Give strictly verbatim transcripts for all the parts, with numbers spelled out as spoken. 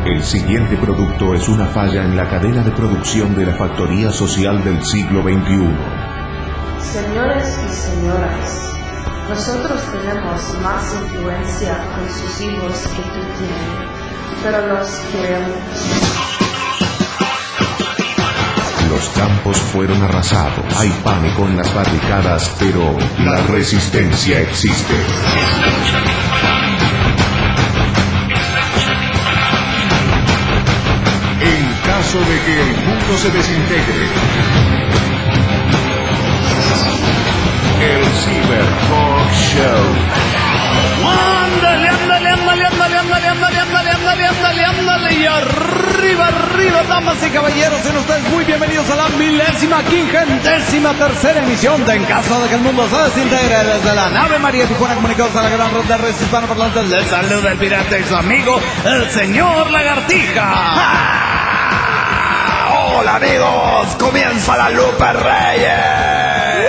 El siguiente producto es una falla en la cadena de producción de la factoría social del siglo veintiuno. Señores y señoras, nosotros tenemos más influencia con sus hijos que tú tienes, pero los queremos. Los campos fueron arrasados, hay pánico en las barricadas, pero la resistencia existe. En caso de que el mundo se desintegre, el Cyber Talk Show. Ándale, ándale, ándale, ándale, ándale, ándale, ándale, ándale, ándale, ándale, y arriba, arriba, damas y caballeros, sean ustedes muy bienvenidos a la milésima, quingentésima, tercera emisión de En Caso de que el Mundo se Desintegre, desde la nave María Tijuana, comunicados a la gran red de redes hispanoparlantes. Les saluda el pirata y su amigo, el señor Lagartija. ¡Ah! ¡Hola, amigos! ¡Comienza la Lupe Reyes!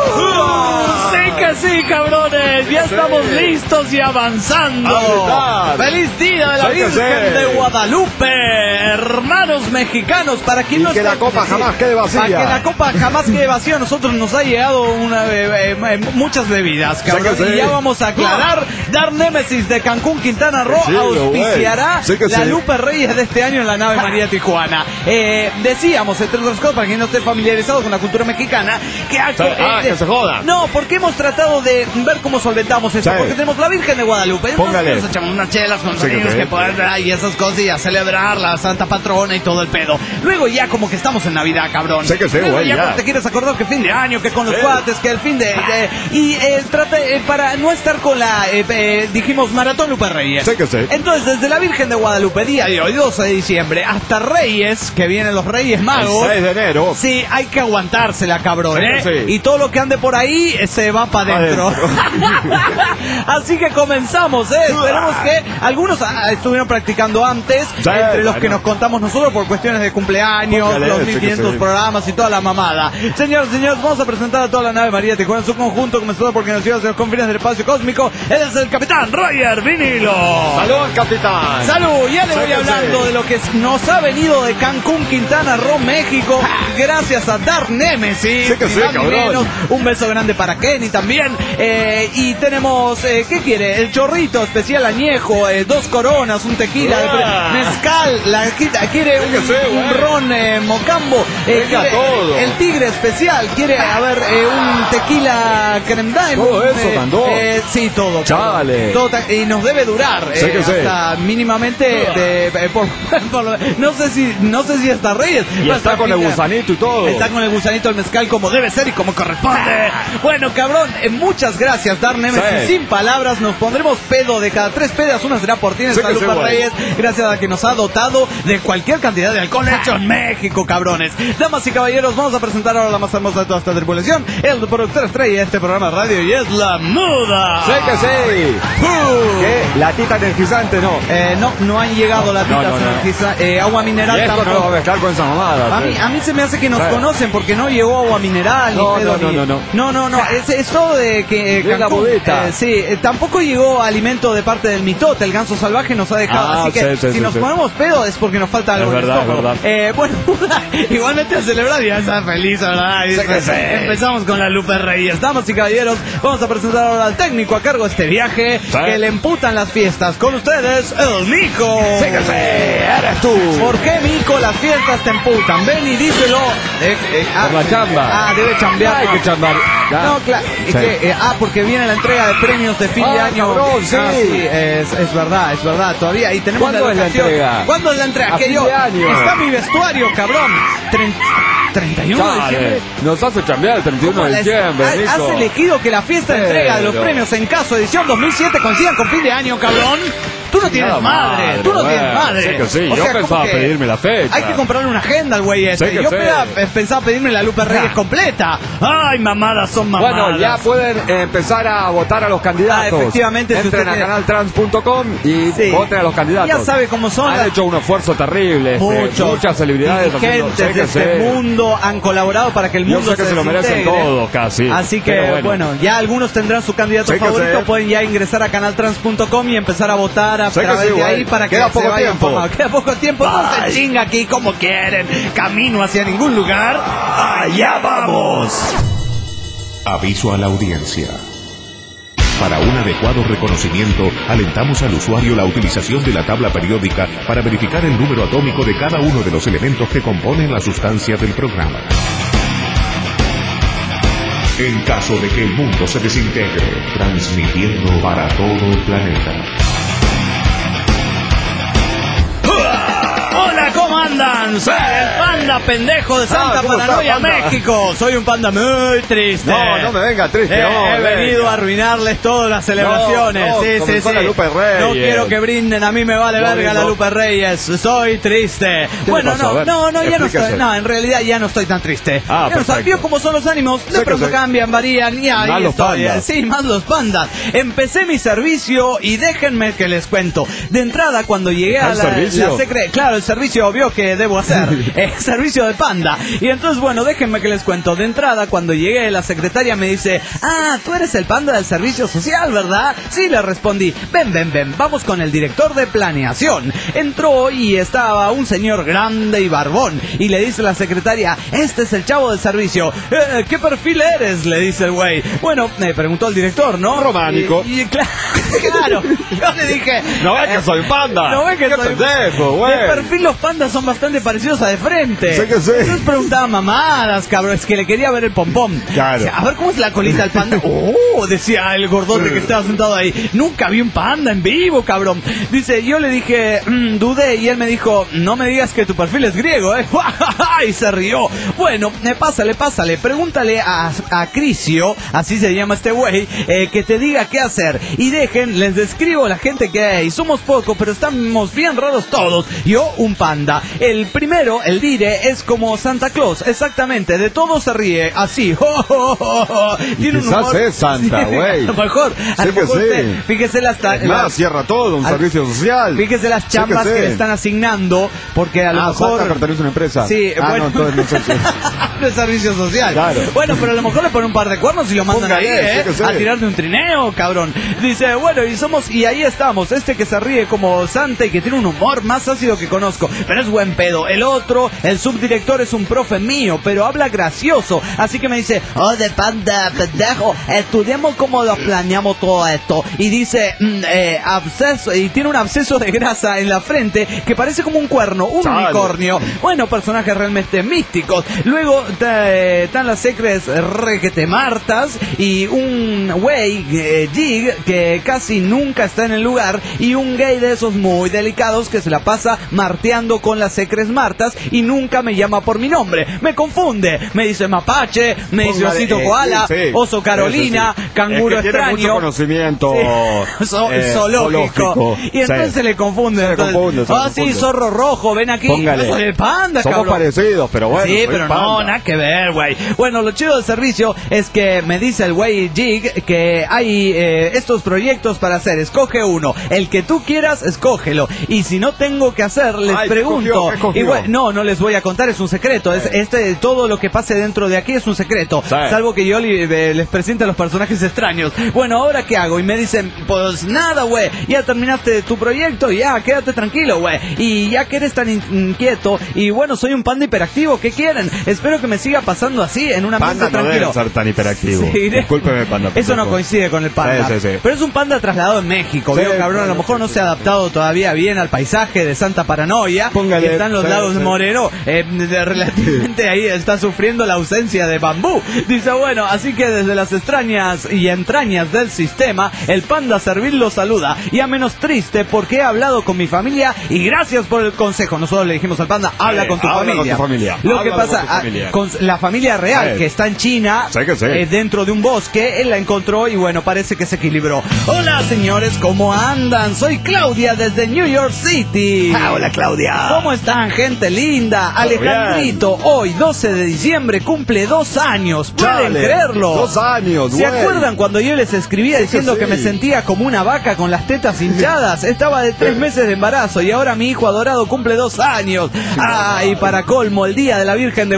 Sí, cabrones, ya estamos listos y avanzando. ¡Feliz día de la Virgen de Guadalupe! Hermanos mexicanos, para quien y no que la copa jamás quede vacía. Para que la copa jamás quede vacía, a nosotros nos ha llegado una, eh, eh, muchas bebidas, cabrón. Y ya vamos a aclarar. Dar Némesis de Cancún, Quintana Roo, sí, auspiciará la sí. Lupe Reyes de este año en la nave María Tijuana. Eh, decíamos, entre otras cosas, para quien no esté familiarizado con la cultura mexicana, que, sí. eh, ah, que se joda. No, porque hemos tratado de ver cómo solventamos esto, sí. Porque tenemos la Virgen de Guadalupe. Póngale. Nos echamos unas chelas con los sí, niños que, que pueden y esas cosas y a celebrar la Santa Patrona y todo el pedo. Luego ya como que estamos en Navidad, cabrón. Sí que sí, Luego güey, ya, ya. Te quieres acordar que fin de año, que con los sí. cuates, que el fin de... de y eh, trata, eh, para no estar con la... Eh, eh, dijimos Maratón Lupe Reyes. Sí que sí. Entonces, desde la Virgen de Guadalupe, día de hoy, doce de diciembre, hasta Reyes, que vienen los Reyes Magos. El seis de enero. Sí, hay que aguantársela, cabrón, sí, ¿eh? Sí. Y todo lo que ande por ahí eh, se va para adentro. Así que comenzamos, ¿eh? Esperemos que algunos ah, estuvieron practicando antes, sí, entre los bueno. que nos contamos nosotros por cuestiones de cumpleaños, Póngale, los sí mil quinientos sí. programas y toda la mamada. Señores, señores, vamos a presentar a toda la nave María Tijuana en su conjunto, comenzando porque nos lleva hacia los confines del espacio cósmico. Él es el capitán Roger Vinilo. ¡Salud, capitán! ¡Salud! Ya le voy sí, hablando sí. de lo que nos ha venido de Cancún, Quintana Roo, México, gracias a Dar Némesis. Sí que sí, cabrón. Un beso grande para Kenny también. Eh, y tenemos, eh, ¿qué quiere? El chorrito especial añejo, eh, dos coronas, un tequila, yeah. de mezcal, la quiere un, sí, un ron eh, mocambo, eh, quiere, todo. el tigre especial, quiere, a ver, eh, un tequila creme dime. Todo eso, eh, mandó. Eh, sí, todo. Chale. Todo, y nos debe durar Sí eh, que hasta sí. mínimamente de, eh, por, por, no sé si no sé si hasta Reyes. Y está con el gusanito y todo. Está con el gusanito el mezcal como debe ser y como corresponde. Bueno, cabrón, eh, muchas gracias, Dar Némesis. Sí. Sin palabras, nos pondremos pedo de cada tres pedas, una será por ti en sí esta Lupe sí, Reyes, gracias a que nos ha dotado de cualquier cantidad de alcohol hecho en México, cabrones. Damas y caballeros, vamos a presentar ahora la más hermosa de toda esta tripulación, el productor estrella de este programa de radio, y es La Muda. Sí que sí. Uh. ¿Qué? Latita energizante, no. Eh, no, no han llegado no, latitas no, no, no. energizantes. Eh, agua mineral Y esto tampoco. no lo va a mezclar con esa mamada. A sí. mí, a mí se me hace que nos sí. conocen porque no llegó agua mineral. No, ni pedo, no, ni... no, no, no, no, no. Es, es todo de que eh, Es la budita. eh, sí, eh, tampoco llegó alimento de parte del mitote. El ganso salvaje nos ha dejado. Ah, así que sí, sí, si sí, nos sí. ponemos pedo es porque nos falta algo. Es en el verdad, estómago. es verdad. Eh, bueno, igualmente a celebrar ya está feliz, ¿verdad? Sí que sí. Empezamos con la Lupe Reyes. Damas y caballeros, vamos a presentar ahora al técnico a cargo de este viaje sí. que le emputan las fiestas. Con ustedes, el Mico. Sí que sí, eres tú. ¿Por qué, Mico, las fiestas te emputan? Ven y díselo. Eh, eh, ah, Por la chamba. Ah, debe chambear. Hay que chambear. Ya. No, claro. Sí. Eh, ah, porque viene la entrega de premios de fin de Ah, año. cabrón, sí. Ah, sí, es, es verdad, es verdad. Todavía. Y tenemos ¿Cuándo es la locación. entrega? ¿Cuándo es la entrega? A Que fin yo. de año. Está mi vestuario, cabrón. Tren- treinta y uno de Dale, diciembre. nos hace chambear el treinta y uno ¿Cómo de les- diciembre, ha- Nico. Has elegido que la fiesta de entrega de los Pero- premios en caso edición dos mil siete coincidan con fin de año, cabrón. Tú no tienes Nada madre, madre, tú no bueno, tienes madre. sí que sí, O yo sea, pensaba ¿cómo que pedirme la fecha. Hay que comprarle una agenda al güey ese. Sí que Yo sí. peda- pensaba pedirme la Lupe Reyes Ah. completa. Ay, mamadas son mamadas. Bueno, ya pueden eh, empezar a votar a los candidatos. Ah, efectivamente, si Entren usted a tiene- canal trans punto com y Sí. voten a los candidatos. Ya sabe cómo son Han las- hecho un esfuerzo terrible. este, Muchos muchas celebridades haciendo- dirigentes sí de que este sí. mundo han colaborado para que el Yo mundo sé que se lo merecen desintegre. todos casi. Así que Pero bueno. bueno. ya algunos tendrán su candidato Sí que favorito, sí. pueden ya ingresar a canal trans punto com y empezar a votar a Sé que través sí, de ahí güey. para que Queda se poco vaya tiempo. informado. Queda poco tiempo, no Bye. se chinga aquí como quieren. Camino hacia ningún lugar. ¡Allá vamos! Aviso a la audiencia. Para un adecuado reconocimiento, alentamos al usuario la utilización de la tabla periódica para verificar el número atómico de cada uno de los elementos que componen la sustancia del programa. En caso de que el mundo se desintegre, transmitiendo para todo el planeta. Hola, ¿cómo andan? Soy el panda pendejo de Santa Ah, ¿cómo Paranoia, está, panda? México. Soy un panda muy triste. No, no me venga triste, Eh, no, he venga. venido a arruinarles todas las celebraciones. No, no, sí, sí, comenzó sí. la Lupe Reyes. No quiero que brinden, a mí me vale No, verga no. la Lupe Reyes. Soy triste. ¿Qué Bueno, le pasó? A no, ver, no, no, ya no explíquese. estoy. No, en realidad ya no estoy tan triste. Ah, ya no perfecto. ¿Vio cómo son los ánimos? De Sé que pronto sí. cambian, varían y ahí Más los estoy. pandas. Sí, más los pandas. Empecé mi servicio y déjenme que les cuento. De entrada, cuando llegué ¿Está a el la, servicio? la secre- claro, el servicio obvio que debo hacer. El servicio de panda. Y entonces, bueno, déjenme que les cuento. De entrada, cuando llegué, la secretaria me dice: ah, tú eres el panda del servicio social, ¿verdad? Sí, le respondí. Ven, ven, ven, vamos con el director de planeación. Entró y estaba un señor grande y barbón. Y le dice la secretaria: este es el chavo del servicio. "Eh, ¿Qué perfil eres?", le dice el güey. Bueno, me preguntó el director, ¿no? Románico. Y, y cla- claro, yo le dije: No ves que soy panda. no ves que Qué soy pendejo, güey. de perfil los pandas son bastante parecidos a de frente. Sé que sí. Entonces preguntaba mamadas, cabrón. Es que le quería ver el pompón. Claro. Decía, a ver cómo es la colita del panda. Oh, decía el gordote que estaba sentado ahí. Nunca vi un panda en vivo, cabrón. Dice, yo le dije, mm, dudé. Y él me dijo: no me digas que tu perfil es griego, ¿eh? Y se rió. Bueno, eh, pásale, pásale. Pregúntale a, a Crisio, así se llama este güey, eh, que te diga qué hacer. Y dejen, les describo la gente que hay. Somos pocos, pero estamos bien raros todos. Yo, un panda. El primero, el dire, es como Santa Claus. Exactamente, de todo se ríe. Así. Tiene un quizás humor. es Santa, Sí, güey. a lo mejor. A Sí lo que mejor sí. se- Fíjese las... ta- Es más, las- cierra todo, un al- servicio social. Fíjese las chambas Sí que, sí. le están asignando, porque a lo Ah, mejor... Santa pertenece a una empresa. Sí, ah, bueno. no, entonces no sé si- No es servicio social. Claro. Bueno, pero a lo mejor le ponen un par de cuernos y lo mandan ahí, Póngale, ¿eh? sí que sí. A tirar de un trineo, cabrón. Dice, bueno, y somos, y ahí estamos. Este que se ríe como Santa y que tiene un humor más ácido que conozco, pero es buen pedo. El otro, el subdirector, es un profe mío, pero habla gracioso. Así que me dice, oh, de panda, pendejo, estudiemos cómo lo planeamos todo esto. Y dice, mm, eh, absceso, y tiene un absceso de grasa en la frente que parece como un cuerno, un Chale. unicornio. Bueno, personajes realmente místicos. Luego eh, están las secres requete martas y un güey eh, jig que casi nunca está en el lugar y un gay de esos muy delicados que se la pasa marteando con las secres martas y nunca me llama por mi nombre. Me confunde. Me dice mapache, me dice Póngale, osito eh, koala, sí, sí. oso Carolina, Eso sí. canguro Es que tiene extraño. mucho conocimiento Sí. zo- eh, zoológico. zoológico. Y entonces Sí. se le confunde. Se le entonces, confunde, se le ah, sí, confunde. zorro rojo, ven aquí. Póngale. Yo soy el panda, Somos cabrón. parecidos, pero bueno. Sí, soy pero panda. no, nada que ver, güey. Bueno, lo chido del servicio es que me dice el güey Jig que hay eh, estos proyectos para hacer. Escoge uno. El que tú quieras, escógelo. Y si no tengo que hacer, les Ay, pregunto. escogió, ¿qué escogió? Y bueno, no, no les voy a contar, es un secreto. Es, este, todo lo que pase dentro de aquí es un secreto. Sí. Salvo que yo li- eh, les presente a los personajes extraños. Bueno, ¿ahora qué hago? Y me dicen, pues nada, güey. Ya terminaste tu proyecto, ya, quédate tranquilo, güey. Y ya que eres tan in- inquieto, y bueno, soy un panda hiperactivo, ¿qué quieren? Espero que me siga pasando así, en un ambiente Panda no tranquilo. debe ser tan hiperactivo. Sí, de- Discúlpeme, panda. Eso no pendejo. coincide con el panda. Sí, sí, sí. Pero es un panda trasladado en México, Sí, ¿vio, cabrón? A lo sí, mejor sí, no sí, se ha sí. adaptado todavía bien al paisaje de Santa Paranoia. Póngale, Y están los sí, lagos sí. Moreno. Eh, de- relativamente ahí está sufriendo la ausencia de bambú. Dice, bueno, así que desde las extrañas y entrañas del sistema, el panda servil lo saluda. Ya menos triste porque he hablado con mi familia y gracias por el consejo. Nosotros le dijimos al panda, habla Sí, con tu habla con familia. tu familia. Lo que Háblalo pasa, con tu ah, familia. con la familia real Sí. que está en China, Sí que sí. eh, dentro de un bosque, él la encontró y bueno, parece que se equilibró. Hola señores, ¿cómo andan? Soy Claudia desde New York City. Ah, hola, Claudia. ¿Cómo están, gente linda? Alejandrito, hoy doce de diciembre cumple dos años. ¿Pueden Chale, creerlo? dos años, ¿Se güey. acuerdan cuando yo les escribía Sí que diciendo que sí. me sentía como una vaca con las tetas hinchadas? Estaba de tres meses de embarazo y ahora mi hijo adorado cumple dos años. Ah, y para colmo, el día de la Virgen de Guadalupe.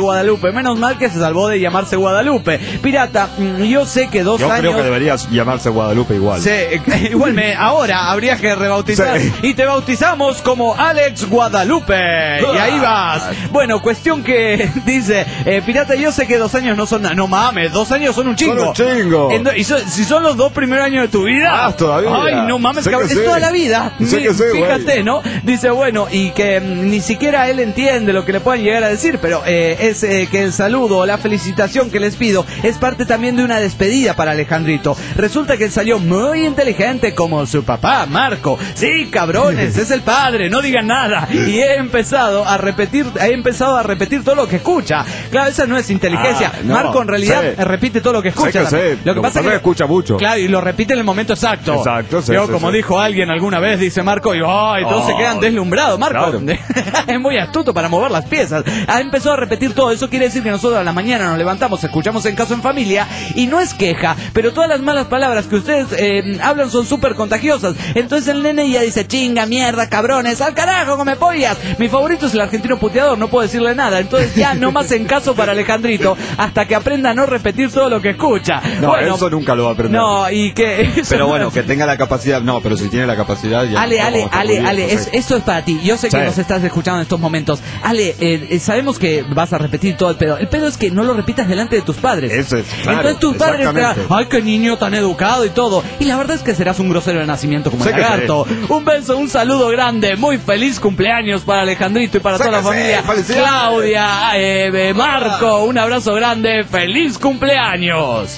Guadalupe. Menos mal que se salvó de llamarse Guadalupe. Pirata, yo sé que dos yo años... Yo creo que deberías llamarse Guadalupe igual. Sí, igual me, ahora habría que rebautizar. Sí. Y te bautizamos como Alex Guadalupe. Y ahí vas. Bueno, cuestión que dice, eh, Pirata, yo sé que dos años no son nada. No mames, dos años son un chingo. Son un chingo. En, y so, si son los dos primeros años de tu vida. Ah, todavía. Ay, no mames, cabrón. Es toda la vida. Sé que sé, Fíjate, güey. ¿no? Dice, bueno, y que mm, ni siquiera él entiende lo que le puedan llegar a decir, pero eh, es eh, que el saludo o la felicitación que les pido es parte también de una despedida para Alejandrito. Resulta que él salió muy inteligente como su papá, Marco. Sí, cabrones, es el padre, no digan nada. Y he empezado a repetir, he empezado a repetir todo lo que escucha. Claro, esa no es inteligencia. Ah, no, Marco en realidad sí. repite todo lo que escucha. Sé que sé. Lo que Lo pasa es que escucha mucho. Claro, y lo repite en el momento exacto. Exacto, sí, Yo, sí, como sí. dijo alguien alguna vez, dice Marco, y ay, todos Oh, se quedan deslumbrados. Marco claro. es muy astuto para mover las piezas. Ha empezado a repetir todo. Eso quiere decir que nosotros a la mañana nos levantamos, escuchamos En Caso en Familia, y no es queja, pero todas las malas palabras que ustedes eh, hablan son súper contagiosas. Entonces el nene ya dice, chinga, mierda, cabrones, al carajo, come pollas. Mi favorito es el argentino puteador, no puedo decirle nada. Entonces ya no más En Caso para Alejandrito, hasta que aprenda a no repetir todo lo que escucha. No, bueno, eso nunca lo va a aprender. No, y que... eso Pero no bueno, es- que tenga la capacidad. No, pero si tiene la capacidad ya. Ale, Ale, vamos a Ale, estar Ale, muy bien, es- no sé. esto es para ti. Yo sé que Sí. nos estás escuchando en estos momentos. Ale, eh, eh, sabemos que vas a repetir todo el pedo. El pedo es que no lo repitas delante de tus padres. Eso es, claro, Entonces tus padres te exactamente. dirán, ay, qué niño tan educado y todo. Y la verdad es que serás un grosero de nacimiento como Sé el que lagarto. Un beso, un saludo grande. Muy feliz cumpleaños para Alejandrito y para Sé toda la que sí, familia. felicidades. Claudia, eh, eh, Marco, un abrazo grande. Feliz cumpleaños.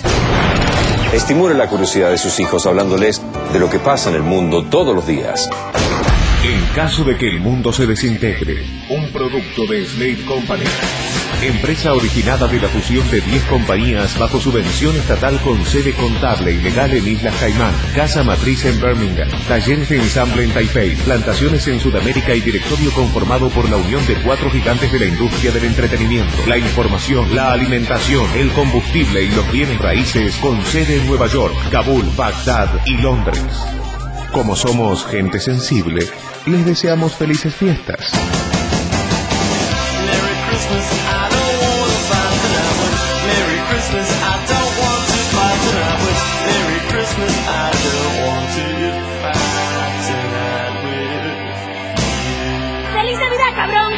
Estimule la curiosidad de sus hijos hablándoles de lo que pasa en el mundo todos los días. En caso de que el mundo se desintegre, un producto de Slate Company. Empresa originada de la fusión de diez compañías bajo subvención estatal con sede contable y legal en Islas Caimán, casa matriz en Birmingham, talleres de ensamble en Taipei, plantaciones en Sudamérica y directorio conformado por la unión de cuatro gigantes de la industria del entretenimiento, la información, la alimentación, el combustible y los bienes raíces con sede en Nueva York, Kabul, Bagdad y Londres. Como somos gente sensible, les deseamos felices fiestas. Merry Christmas, I don't want to fight tonight with. Merry Christmas, I don't want to fight tonight with. Merry Christmas, I don't want to fight tonight with. ¡Feliz Navidad, cabrón!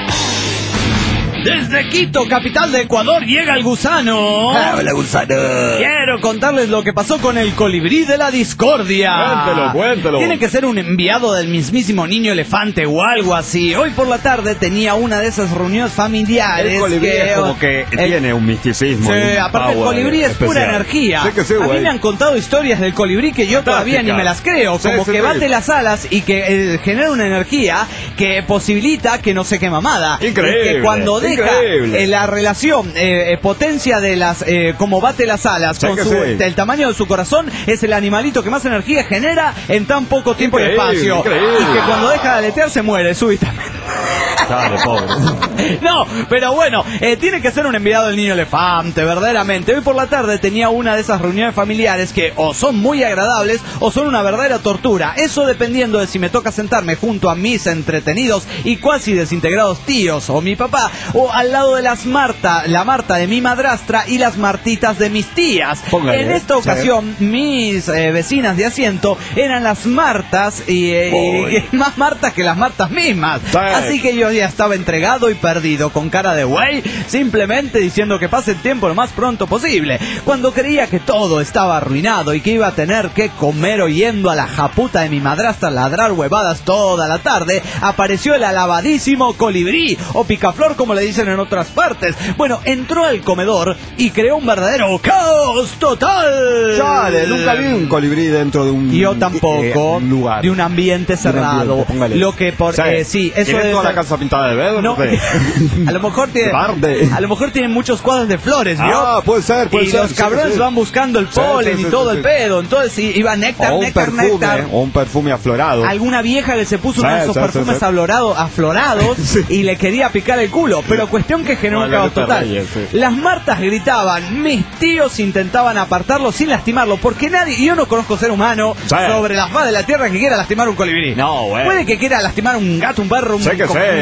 Desde Quito, capital de Ecuador, llega el gusano. ¡Hola, gusano! Quiero contarles lo que pasó con el colibrí de la discordia. Cuéntelo, cuéntelo. Tiene que ser un enviado del mismísimo niño elefante o algo así. Hoy por la tarde tenía una de esas reuniones familiares. El colibrí que, es como que el- tiene un misticismo. Sí, y un aparte el power colibrí es pura especial. energía. Sé que sí, a mí güey. me han contado historias del colibrí que yo todavía ni me las creo. Sí, Como sí, que sí. bate las alas y que eh, genera una energía que posibilita que no se qué mamada. Increíble, Y que cuando deja increíble. eh, la relación eh, eh, potencia de las eh, como bate las alas Sé con que su, sí. el tamaño de su corazón, es el animalito que más energía genera en tan poco tiempo y Increíble, espacio. increíble. Y que cuando deja de aletear se muere súbitamente. Dale, pobre. No, pero bueno, eh, tiene que ser un enviado del niño elefante, verdaderamente. Hoy por la tarde tenía una de esas reuniones familiares que o son muy agradables o son una verdadera tortura. Eso dependiendo de si me toca sentarme junto a mis entretenidos y cuasi desintegrados tíos o mi papá, o al lado de las Marta, la Marta de mi madrastra y las Martitas de mis tías. Póngale, En esta ¿eh? ocasión, mis eh, vecinas de asiento eran las Martas y, eh, Uy. y más Martas que las Martas mismas. Sí. Así que yo ya estaba entregado y perdido, con cara de güey, simplemente diciendo que pase el tiempo lo más pronto posible. Cuando creía que todo estaba arruinado y que iba a tener que comer oyendo a la japuta de mi madrastra ladrar huevadas toda la tarde, apareció el alabadísimo colibrí, o picaflor como le dicen en otras partes. Bueno, entró al comedor y creó un verdadero caos total. Chale, nunca vi un colibrí dentro de un Yo tampoco, eh, un lugar. de un ambiente cerrado. ambiente, póngale. Lo que por Sí. eh, sí, eso ¿Tiene debe toda la ser- casa pintada de verde? No, ¿Qué? a lo mejor tiene, Verde. a lo mejor tiene muchos cuadros de flores, ¿vio? Ah, puede ser, puede y ser, los sí, cabrones sí. van buscando el Sí, polen sí, y sí, todo sí, el sí. pedo, entonces sí, iba néctar, O un néctar, perfume, néctar. o un perfume aflorado. Alguna vieja que se puso Sí, uno de esos sí, sí, perfumes sí. aflorado- aflorados Sí. y le quería picar el culo, pero cuestión que generó un No, caos no te total. rayes, sí. Las Martas gritaban, mis tíos intentaban apartarlo sin lastimarlo, porque nadie, y yo no conozco ser humano Sí. sobre la faz de la tierra que quiera lastimar un colibrí. No, güey. Puede que quiera lastimar un gato, un perro, un, Sé que co- sé. un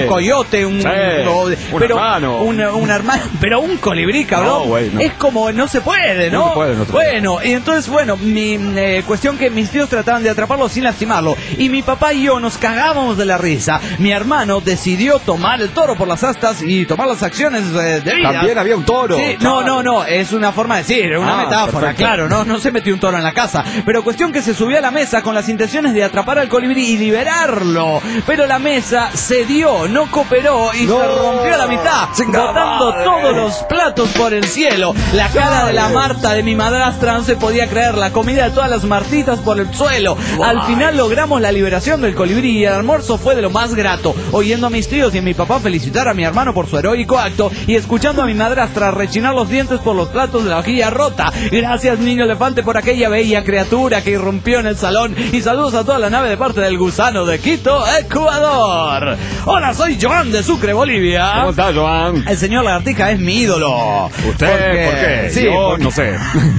un coyote, un, Sí, o- un pero hermano. un, un hermano, pero un colibrí, cabrón. No, güey, no. Es como, no se puede, ¿no? No se puede, no se puede. Bueno, y entonces, bueno, mi eh, cuestión que mis tíos trataban de atraparlo sin lastimarlo. Y mi papá y yo nos cagábamos de la risa. Mi hermano decidió tomar el toro por las astas y tomar las acciones eh, debidas. También había un toro. Sí, claro. no, no, no, es una forma de decir, una Ah, metáfora, perfecto. claro, no, no se metió un toro en la casa. Pero cuestión que se subió a la mesa con las intenciones de atrapar al colibrí y liberarlo. Pero la mesa cedió, no cooperó y No. se rompió a la mitad, Chingada botando madre. todos los platos por el cielo. La cara de la Marta de mi madrastra no se podía creer, la comida de todas las martitas por el suelo. Al final logramos la liberación del colibrí y el almuerzo fue de lo más grato, oyendo a mis tíos y a mi papá felicitar a mi hermano por su heroico acto y escuchando a mi madrastra rechinar los dientes por los platos de la vajilla rota. Gracias, niño elefante, por aquella bella criatura que irrumpió en el salón, y saludos a toda la nave de parte del gusano de Quito, Ecuador. Hola, soy Joan de Sucre, Bolivia. ¿Cómo estás, Joan? El señor Lagartija es mi ídolo. ¿Usted por qué? Sí, Yo porque- no sé.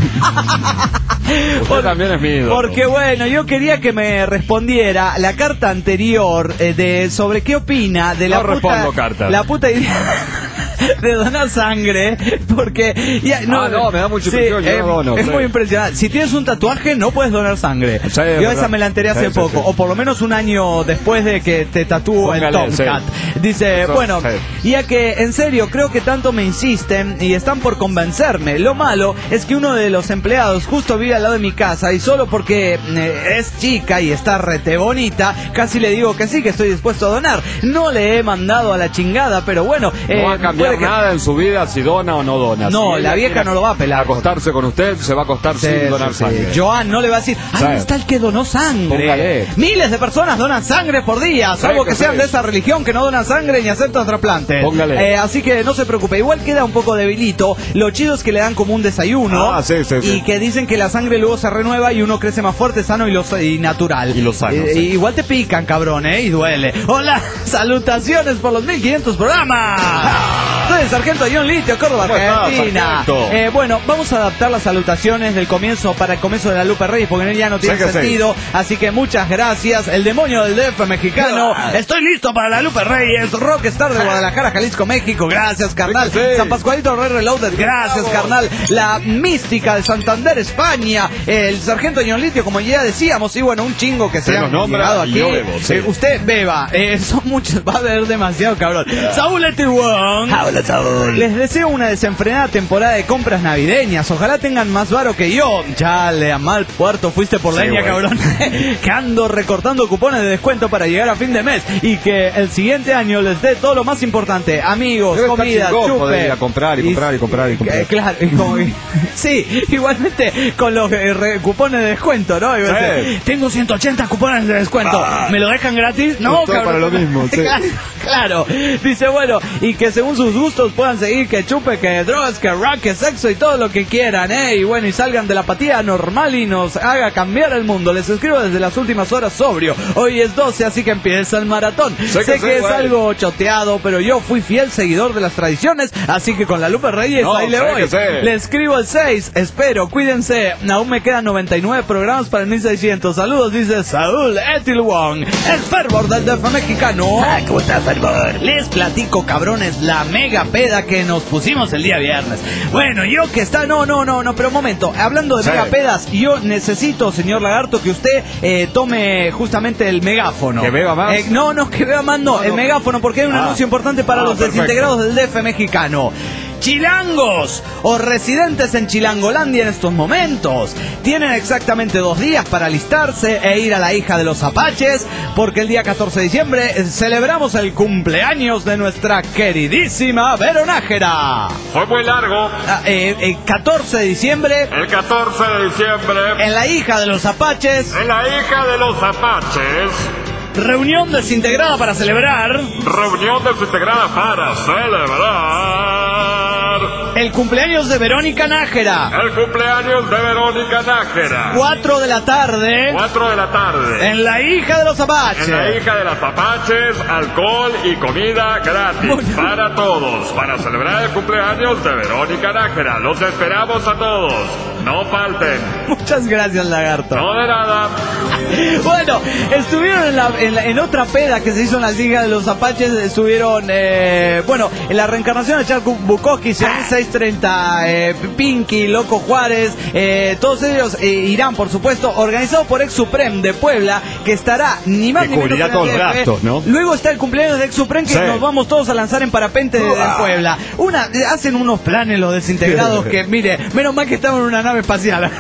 Usted Por- también es mi ídolo. Porque bueno, yo quería que me respondiera la carta anterior eh, de sobre qué opina de la No puta, respondo cartas. la puta idea de donar sangre, porque ya, no, Ah, no, me da mucha sí, impresión, yo eh, no dono, es sí. muy impresionante. Si tienes un tatuaje no puedes donar sangre. Sí, es yo verdad. esa me la enteré hace Sí, sí, poco, sí. o por lo menos un año después de que te tatúo el Póngale, Tomcat. sí. Dice, Eso, bueno, sí. ya que en serio creo que tanto me insisten y están por convencerme. Lo malo es que uno de los empleados justo vive al lado de mi casa y solo porque eh, es chica y está rete bonita, casi le digo que sí, que estoy dispuesto a donar. No le he mandado a la chingada, pero bueno. eh, No va a cambiar puede que- nada en su vida si dona o no dona. No, Si la ella vieja quiere no lo va a pelar. Acostarse con usted, se va a acostar Sí, sin donar sí, sí. sangre. Joan no le va a decir, ahí Sí. está el que donó sangre. Póngale. Miles de personas donan sangre por día, salvo que que sean sí. de esa religión que no donan sangre ni aceptan trasplantes. Póngale. Eh, así que no se preocupe, igual queda un poco debilito. Lo chido es que le dan como un desayuno. Ah, sí, sí, sí. Y que dicen que la sangre luego se renueva y uno crece más fuerte, sano y, lo, y natural. Y lo sano, Eh, sí. Igual te pican, cabrón, ¿eh? Y duele. Hola, salutaciones por los mil quinientos programas. Soy el sargento John Litio, Córdoba, ¿Cómo está, Argentina. sargento? Eh, bueno, vamos a adaptar las salutaciones del comienzo para el comienzo de la Lupe Reyes, porque en él ya no tiene Sí que sí. sentido. Así que muchas gracias. El demonio del D F mexicano. Estoy listo para la Lupe Reyes. Rockstar de Guadalajara, Jalisco, México. Gracias, carnal. Sí que sí. San Pascualito Rey Reloaded. Gracias, carnal. La mística de Santander, España. El sargento John Litio, como ya decíamos. Y bueno, un chingo que se, Se han nos nombra llegado y aquí. yo bebo, sí. Eh, usted beba. Eh, son muchos. Va a beber demasiado, cabrón. Saúl Etiwon. Hola, Saúl. Les deseo una desenfrenada temporada de compras navideñas. Ojalá tengan más varo que yo. Chale, a mal puerto fuiste por Sí, leña, güey. cabrón. Que ando recortando cupones de descuento para llegar a fin de mes. Y que el siguiente año les dé todo lo más importante. Amigos, Debe estar comida, chingón chupe. poder ir a comprar y comprar y comprar y comprar. Eh, claro, y como- sí, igualmente con los eh, re- cupones de descuento, ¿no? Y va a ser, Sí. tengo ciento ochenta cupones de descuento. Ah. ¿Me lo dejan gratis? No, Todo cabrón. para lo mismo, sí. Claro, claro. Dice, bueno, y que según sus gustos puedan seguir que chupe, que drogas, que rock, que sexo y todo lo que quieran, ¿eh? Y bueno, y salgan de la apatía normal y nos haga cambiar el mundo. Les escribo desde las últimas horas sobrio. Hoy es doce, así que empieza el maratón. Sé Sé que que, sí, es güey. algo choteado, pero yo fui fiel seguidor de las tradiciones, así que con la Lupe Reyes No, ahí le sé voy. que sí. Le escribo el seis, espero, cuídense. Aún me quedan noventa y nueve programas para el mil seiscientos. Saludos, dice Saúl Etilwong, el fervor del D F mexicano. Ah, ¿cómo estás, Fervor? Les platico, cabrones, la mega peda que nos pusimos el día viernes. Bueno, yo que está... No, no, no, no, pero un momento. Hablando de Sí. mega pedas, yo necesito, señor Lagarto, que usted eh, tome justamente el megáfono. ¿Que beba más? Eh, no, no, que beba más, no. No, el no. megáfono, porque hay un Ah. anuncio importante para Ah, los perfecto. desintegrados del D F mexicano. Chilangos o residentes en Chilangolandia en estos momentos tienen exactamente dos días para alistarse e ir a la hija de los Apaches, porque el día catorce de diciembre eh, celebramos el cumpleaños de nuestra queridísima Veronájera. Fue muy largo. Ah, eh, eh, catorce de diciembre El catorce de diciembre, en la hija de los Apaches, en la hija de los Apaches, reunión desintegrada para celebrar reunión desintegrada para celebrar El cumpleaños de Verónica Nájera. El cumpleaños de Verónica Nájera. Cuatro de la tarde. Cuatro de la tarde. En la hija de los Apaches. En la hija de las Apaches, alcohol y comida gratis Muy- para todos, para celebrar el cumpleaños de Verónica Nájera. Los esperamos a todos. No falten. Muchas gracias, lagarto. No de nada. Bueno, estuvieron en, la, en, la- en otra peda que se hizo en las hijas de los Apaches. Estuvieron, eh, bueno, en la reencarnación de Charco Bukowski, seiscientos treinta, eh, Pinky, Loco Juárez, eh, todos ellos eh, irán, por supuesto, organizado por Ex Supreme de Puebla, que estará ni más Que ni menos cubrirá en todo el D F. gasto, ¿no? Luego está el cumpleaños de Ex Supreme, que Sí. nos vamos todos a lanzar en parapente de, de Puebla. Una, eh, hacen unos planes los desintegrados que, mire, menos mal que estamos en una nave espacial.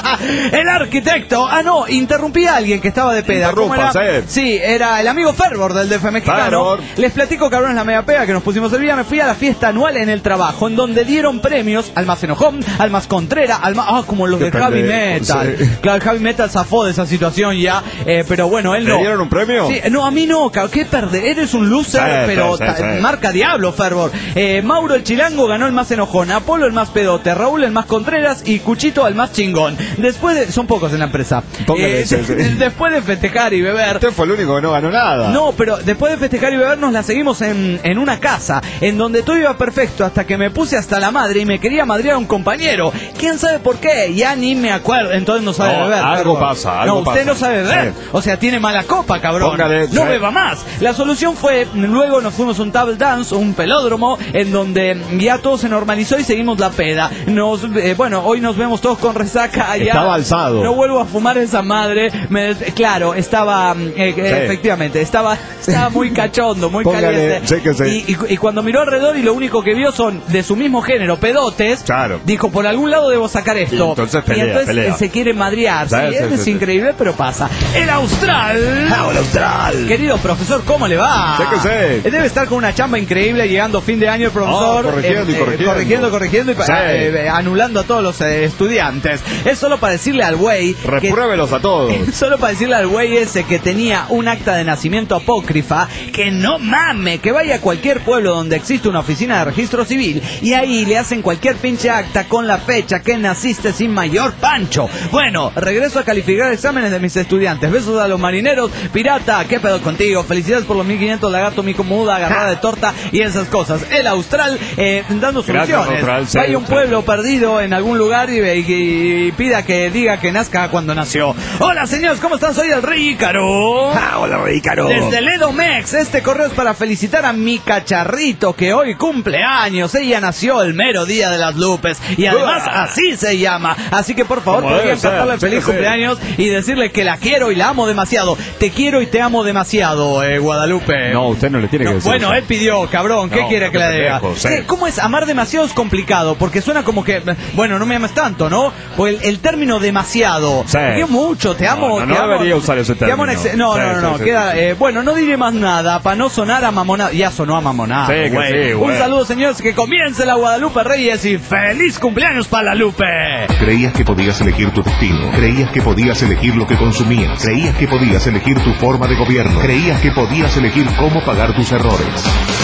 El arquitecto, ah no, interrumpí a alguien que estaba de peda. ¿Cómo era? Interrumpa, sí. Sí, era el amigo Fervor del D F mexicano. Fervor. Les platico, cabrones, la media pega que nos pusimos el día. Me fui a la fiesta anual en el trabajo, en donde dieron premios al más enojón, al más contrera, al más... Ah, como los Qué de Heavy pendejo, Metal. sí. Claro, el Heavy Metal zafó de esa situación ya, eh, pero bueno, él ¿Le no. dieron un premio? Sí, no, a mí no, cabrón, qué perder. Eres un loser, Sí, pero sí, sí, ta- sí. marca diablo, Fervor. Eh, Mauro el Chilango ganó el más enojón, Apolo el más pedote, Raúl el más contreras y Cuchito el más chingón. Después de... Son pocos en la empresa. Póngale, sí, sí. Después de festejar y beber... Usted fue el único que no ganó nada. No, pero después de festejar y beber nos la seguimos en, en una casa, en donde todo iba perfecto hasta que me puse hasta la madre y me quería madrear a un compañero. ¿Quién sabe por qué? Ya ni me acuerdo, entonces no sabe No, beber. algo Fervor. pasa, algo No, usted pasa. no sabe beber. Sí. O sea, tiene mala copa, cabrón. Póngale, no sí. beba más. La solución fue, luego nos fuimos a un table dance, un pelódromo, en donde ya todo se normalizó y seguimos la peda. Nos, eh, bueno, hoy nos vemos todos con resaca allá. Estaba alzado. No vuelvo a fumar esa madre. Me des- claro, estaba, eh, eh, efectivamente, estaba, estaba muy cachondo, muy Póngale, caliente. chéquese. Y, y, y cuando miró alrededor y lo único que vio son de su mismo género, pedotes, Claro. dijo, por algún lado debo sacar esto. Y entonces pelea, Y entonces pelea. eh, se quiere madrear. Sí, Sí, sí, es sí, increíble, pero pasa. El Austral. ¡Ah, el Austral! Querido profesor, ¿cómo le va? Chéquese. Eh, Debe estar con una chamba increíble llegando fin de año el profesor. Ah, corrigiendo y corrigiendo. corrigiendo, corrigiendo y Sí. eh, eh, anulando a todos los eh, estudiantes. Es solo para decirle al güey que- Repruébelos a todos. Solo para decirle al güey ese que tenía un acta de nacimiento apócrifa, que no mame, que vaya a cualquier pueblo donde existe una oficina de registro civil y ahí le hacen cualquier pinche acta con la fecha que naciste sin mayor pancho. Bueno, regreso a calificar exámenes de mis estudiantes. Besos a los marineros. Pirata, ¿qué pedo contigo? Felicidades por los mil quinientos lagarto, mico muda, agarrada de torta y esas cosas. El Austral eh, dando Gracias, soluciones. Austral, sí, Vaya a un sí. pueblo perdido en algún lugar y, y- y pida que diga que nazca cuando nació. Hola señores, ¿cómo están? Soy el Rey Ícaro. ¡Ah, hola, Rícaro! Desde Ledo Mex, este correo es para felicitar a mi cacharrito que hoy cumple años. Ella nació el mero día de las Lupes y además Uah. así se llama. Así que por favor Como podrían debe ser, cantarle el sí, feliz sí. cumpleaños y decirle que la quiero y la amo demasiado. Te quiero y te amo demasiado, eh, Guadalupe. No, usted no le tiene que No, decir bueno, eso. él pidió, cabrón, ¿qué No, quiere que qué le diga? pendejo, sí. ¿Qué- ¿Cómo es? Amar demasiado es complicado, porque suena como que, bueno, no me amas tanto, ¿no? Pues el, el término demasiado. Sí. Te quiero mucho, te amo. No, no, te no amo, debería usar ese te amo en término. ex- no, Sí, no, no, sí, no, sí, queda, sí. eh, bueno, no diré más nada, para no sonar a mamonada. Ya sonó a mamonada, Sí, que güey. sí, Un güey. saludo, señores, que comience la Guadalupe Reyes y feliz cumpleaños para la Lupe. Creías que podías elegir tu destino. Creías que podías elegir lo que consumías. Creías que podías elegir tu forma de gobierno. Creías que podías elegir cómo pagar tus errores.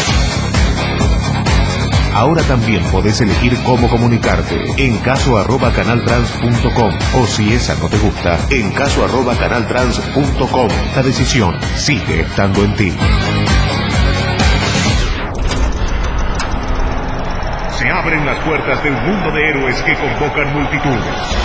Ahora también podés elegir cómo comunicarte. En caso arroba canaltrans punto com. O si esa no te gusta, en caso arroba canaltrans punto com. La decisión sigue estando en ti. Se abren las puertas de un mundo de héroes que convocan multitudes.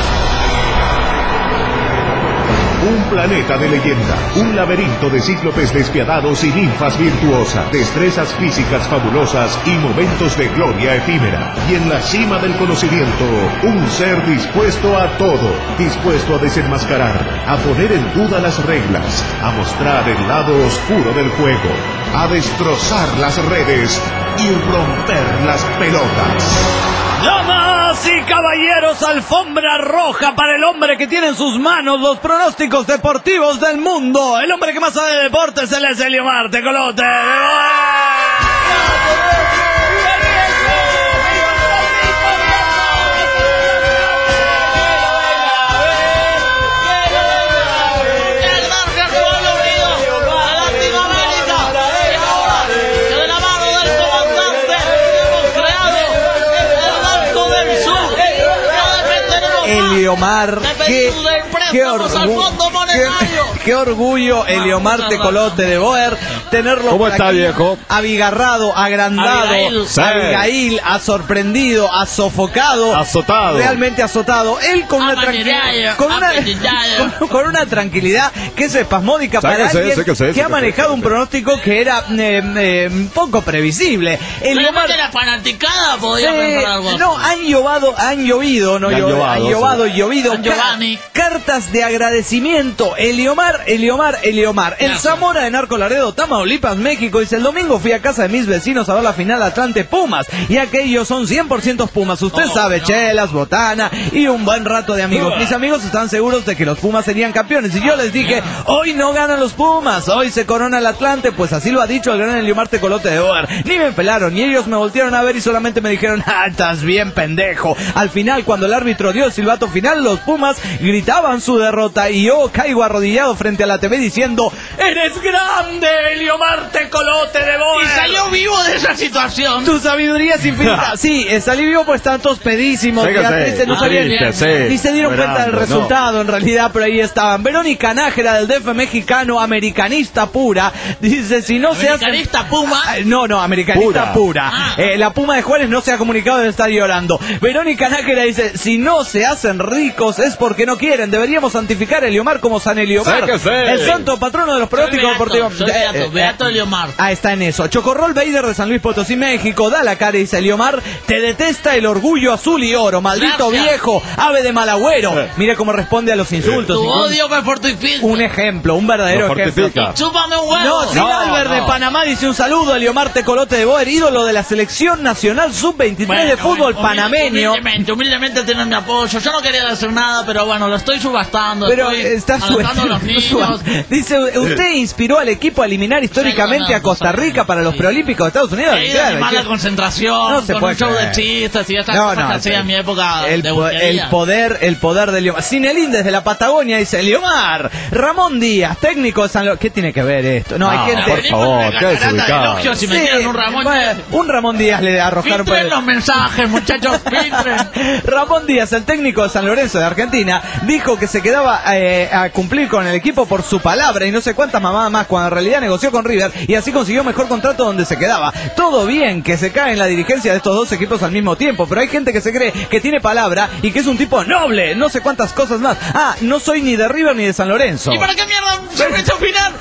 Un planeta de leyenda, un laberinto de cíclopes despiadados y ninfas virtuosas, destrezas físicas fabulosas y momentos de gloria efímera. Y en la cima del conocimiento, un ser dispuesto a todo, dispuesto a desenmascarar, a poner en duda las reglas, a mostrar el lado oscuro del juego, a destrozar las redes y romper las pelotas. Damas y caballeros, alfombra roja para el hombre que tiene en sus manos los pronósticos deportivos del mundo. El hombre que más sabe de deportes, él es Elio Marte Colote. Eliomar. Qué, qué, orgu qué, qué orgullo, Eliomar Tecolote de Boer, tenerlo ¿Cómo por está, aquí, viejo? abigarrado, agrandado, Abigail. Sí. Abigail, ha sorprendido, ha sofocado, Azotado. realmente azotado. Él con una, tranqui- con una, con, con una tranquilidad que es espasmódica para Sáquese, alguien sáquese, que sáquese, ha manejado un pronóstico que era eh, eh, poco previsible. Eliomar, Solamente la fanaticada podía Sí, pensar algo así. no, han llovido, han llovido, no Y han llo- llovido, han sí. llovido, llovido. San Giovanni. Ca- cartas de agradecimiento. Eliomar, Eliomar, Eliomar. En Gracias. Zamora de Narco Laredo, Tamaulipas, México. Dice, el domingo fui a casa de mis vecinos a ver la final Atlante Pumas. Y aquellos son cien por ciento Pumas. Usted Oh, sabe, no. chelas, botana y un buen rato de amigos. Mis amigos están seguros de que los Pumas serían campeones. Y yo les dije, hoy no ganan los Pumas, hoy se corona el Atlante. Pues así lo ha dicho el gran Eliomar Tecolote de Boer. Ni me pelaron, ni ellos me voltearon a ver y solamente me dijeron, ah, estás bien pendejo. Al final, cuando el árbitro dio el silbato final, los Pumas gritaban su derrota y yo caigo arrodillado frente a la T V diciendo, ¡eres grande, Eliomar Tecolote de Boer! Y salió vivo de esa situación. Tu sabiduría es infinita. Sí, eh, salí vivo pues están todos pedísimos. Sí que ya sí, tristes, no ah, sabían triste, ni, sí. ni se dieron Esperando, cuenta del no. resultado en realidad, pero ahí estaban. Verónica Nájera del D F mexicano, americanista pura, dice, si no se hace... Americanista Puma. Ah, No, no, americanista pura. Pura. Ah. Eh, la Puma de Juárez no se ha comunicado, debe estar llorando. Verónica Nájera dice, si no se hacen ricos es porque no quieren. Deberíamos santificar a Eliomar como San Eliomar, Sáquese. el santo patrono de los pronósticos deportivos. Soy Eh, Beato, eh, Beato Eliomar. Ah, está en eso. Chocorrol Bader de San Luis Potosí, México. Da la cara y dice, Eliomar, te detesta el orgullo azul y oro. Maldito Gracias. viejo, ave de mal agüero. Mire cómo responde a los insultos. Tu Incluso odio me fortifica. un ejemplo, un verdadero Lo ejemplo. fortifica. Chúpame un huevo. No, Sin No, Albert de no. Panamá dice un saludo a Eliomar Tecolote de Boer, ídolo de la selección nacional sub veintitrés de fútbol humilde- panameño. Humildemente, humildemente tienen mi apoyo. Yo no quería decir nada, pero bueno, lo estoy subastando. Pero estoy está alentando a los niños. su... Dice, usted inspiró al equipo a eliminar históricamente a Costa Rica para los preolímpicos de Estados Unidos. He ido Claro, de mala que- concentración, No se con puede un show creer. de chistes y esas No, cosas no, que hacía en mi época el, de po- el buquería. poder, el poder de Eliomar. Cinelín desde la Patagonia dice, Eliomar, Ramón Díaz, técnico de San Lorenzo. ¿Qué tiene que ver esto? No, hay No, gente... por favor, qué desubicado. Elogios si me Sí, tiran un Ramón. bueno, un Ramón Díaz le arrojaron por Filtren el... los mensajes, muchachos, filtren. Ramón Díaz, el técnico de San Lorenzo de Argentina, dijo que se quedaba eh, a cumplir con el equipo por su palabra y no sé cuántas mamadas más, cuando en realidad negoció con River y así consiguió mejor contrato donde se quedaba. Todo bien que se cae en la dirigencia de estos dos equipos al mismo tiempo, pero hay gente que se cree que tiene palabra y que es un tipo noble, no sé cuántas cosas más. Ah, no soy ni de River ni de San Lorenzo. ¿Y para qué mierda se me hizo opinar?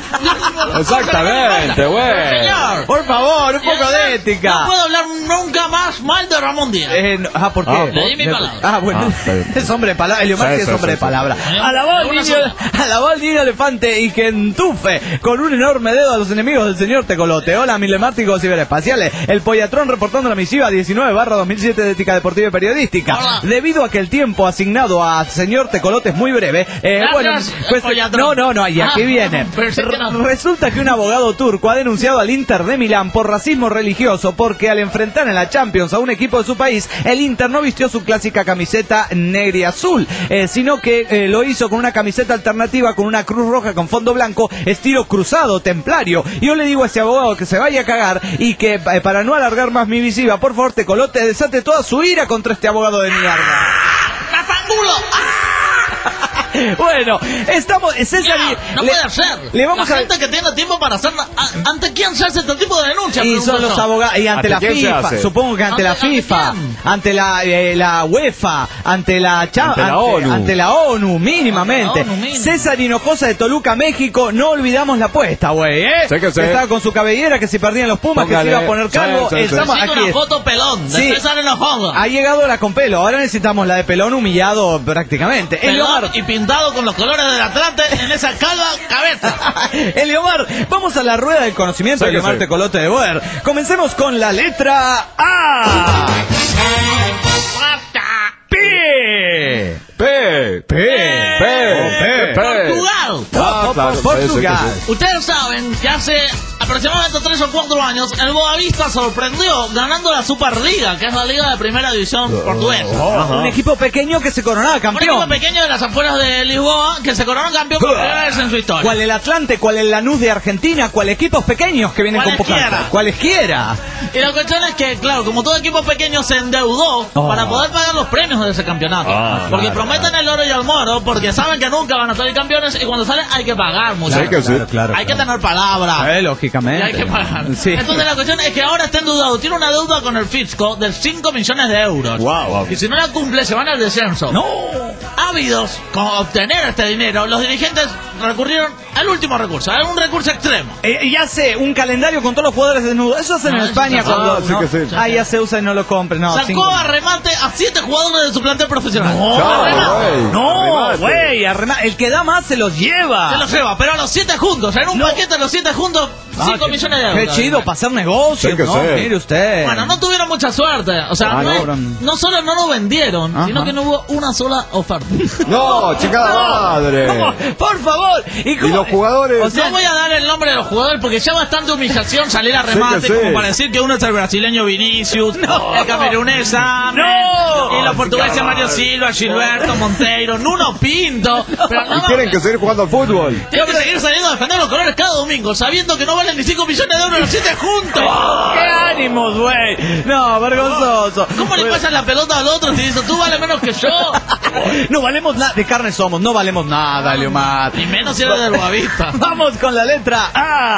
Exactamente, güey. Señor, Por favor, un poco de ética. no puedo hablar nunca más mal de Ramón Díaz. Eh, no- ah, ¿por qué? Ah, le di mi Me- palabra. Ah, bueno, Ah, está bien. es hombre de palabra. Eliomar Sí, sí es sí, hombre sí, de sí. palabra. Sí. Alabó al Una niño, sola. alabó al niño elefante y que entufe con un enorme dedo a los enemigos del señor Tecolote. Hola, milemáticos ciberespaciales. El Pollatrón reportando la misiva diecinueve barra dos mil siete de Ética Deportiva y Periodística. Hola. Debido a que el tiempo asignado a señor Tecolote es muy breve, eh, Gracias, bueno, pues, Pollatrón. no, no, no, y aquí Ah, viene. pensé que no. Resulta que un abogado turco ha denunciado al Inter de Milán por racismo religioso porque al enfrentar en la Champions a un equipo de su país, el Inter no vistió su clásica camiseta negra y azul, eh, sino que eh, lo hizo con una camiseta alternativa con una cruz roja con fondo blanco, estilo cruzado, templario. Y yo le digo a ese abogado que se vaya a cagar y que eh, para no alargar más mi visiva, por favor, Tecolote, desate toda su ira contra este abogado de mierda. ¡Cafangulo! Bueno, estamos... César, Ya, no le- puede ser. Le vamos la a... gente que tiene tiempo para hacer... a- ¿Ante quién se hace este tipo de denuncia? Y Pregunto son los yo. abogados, y ante ¿Ante la quién se FIFA, hace? supongo que ante, ¿Ante- la ante FIFA, quién? ante la, eh, la UEFA, ante la Cha- Ante la ONU. ante la ONU, mínimamente. Ante la ONU, mínimo. César Hinojosa de Toluca, México, no olvidamos la apuesta, güey, ¿eh? Sí que sí. Estaba con su cabellera, que si perdían los Pumas, que se Póngale. iba a poner calvo. Sí, sí, sí. Estamos Necesito aquí. una foto pelón de Sí. César Hinojosa. Ha llegado la con pelo, ahora necesitamos la de pelón humillado prácticamente. Pelón Eliomar, y pintado con los colores del Atlante en esa calva cabeza. Eliomar, vamos a la rueda del conocimiento de Sí que Eliomar sí. Tecolote de Boer. Comencemos con la letra A. P. P. P. P. P. Portugal. Ah, claro, Por- Portugal. sí, sí. Ustedes saben que hace aproximadamente tres o cuatro años el Boavista sorprendió ganando la Superliga, que es la liga de primera división portuguesa. Oh, un equipo pequeño que se coronaba Un campeón. equipo pequeño de las afueras de Lisboa que se coronó campeón por primera vez en su historia. ¿Cuál el Atlante? ¿Cuál el Lanús de Argentina? ¿Cuál equipos pequeños que vienen Cualesquiera. convocados? Cualesquiera. Y la cuestión es que, claro, como todo equipo pequeño se endeudó Oh. para poder pagar los premios de ese campeonato. Ah, porque claro, prometen el oro y el moro, porque saben que nunca van a salir campeones y cuando salen hay que pagar, muchachos. Sí, que sí. claro. Hay que tener palabra. Eh, Y lógicamente. hay que pagar. Sí. Entonces la cuestión es que ahora está endeudado. Tiene una deuda con el fisco de cinco millones de euros. Wow, wow. Y si no la cumple, se van al descenso. No. Ávidos con obtener este dinero, los dirigentes recurrieron al último recurso, a un recurso extremo. Eh, y hace un calendario con todos los jugadores desnudos. Eso hacen No, en eso España se cuando. hace. Ah, sí ¿no? que sí. Ah, ya se usa y no lo compren. No, Sacó cinco. a remate a siete jugadores de su plantel profesional. No, A remate. güey. No, Arremate. güey, arrema- el que da más se los lleva. Se los lleva, pero a los siete juntos, en un No. paquete los siete juntos, cinco qué- millones de Qué euros. chido para hacer negocios, Sí que ¿no? sí. Mire usted. Bueno, no tuvieron mucha suerte. O sea, Ah, no, no. no solo no lo vendieron, Ajá. sino que no hubo una sola oferta. No, chingada madre. ¿Cómo? Por favor. ¿Y, cómo? ¿Y los jugadores? O sea, No voy a dar el nombre de los jugadores porque ya bastante humillación salir a remate, Sí que sí. como para decir que uno es el brasileño Vinicius, el camerunés James, No. y los portugueses Mario Silva, Gilberto, Monteiro, Nuno Pinto. Pero Y no, tienen que seguir jugando al fútbol. tienen que seguir saliendo a defender los colores cada domingo, sabiendo que no valen ni cinco millones de euros los siete juntos. ¡Qué ánimos, güey! No, vergonzoso. ¿Cómo le pasas la pelota al otro si dice tú vales menos que yo? No valemos nada. De carne somos, no valemos nada, Leomar. Y menos si eres del Boavista. Vamos con la letra A.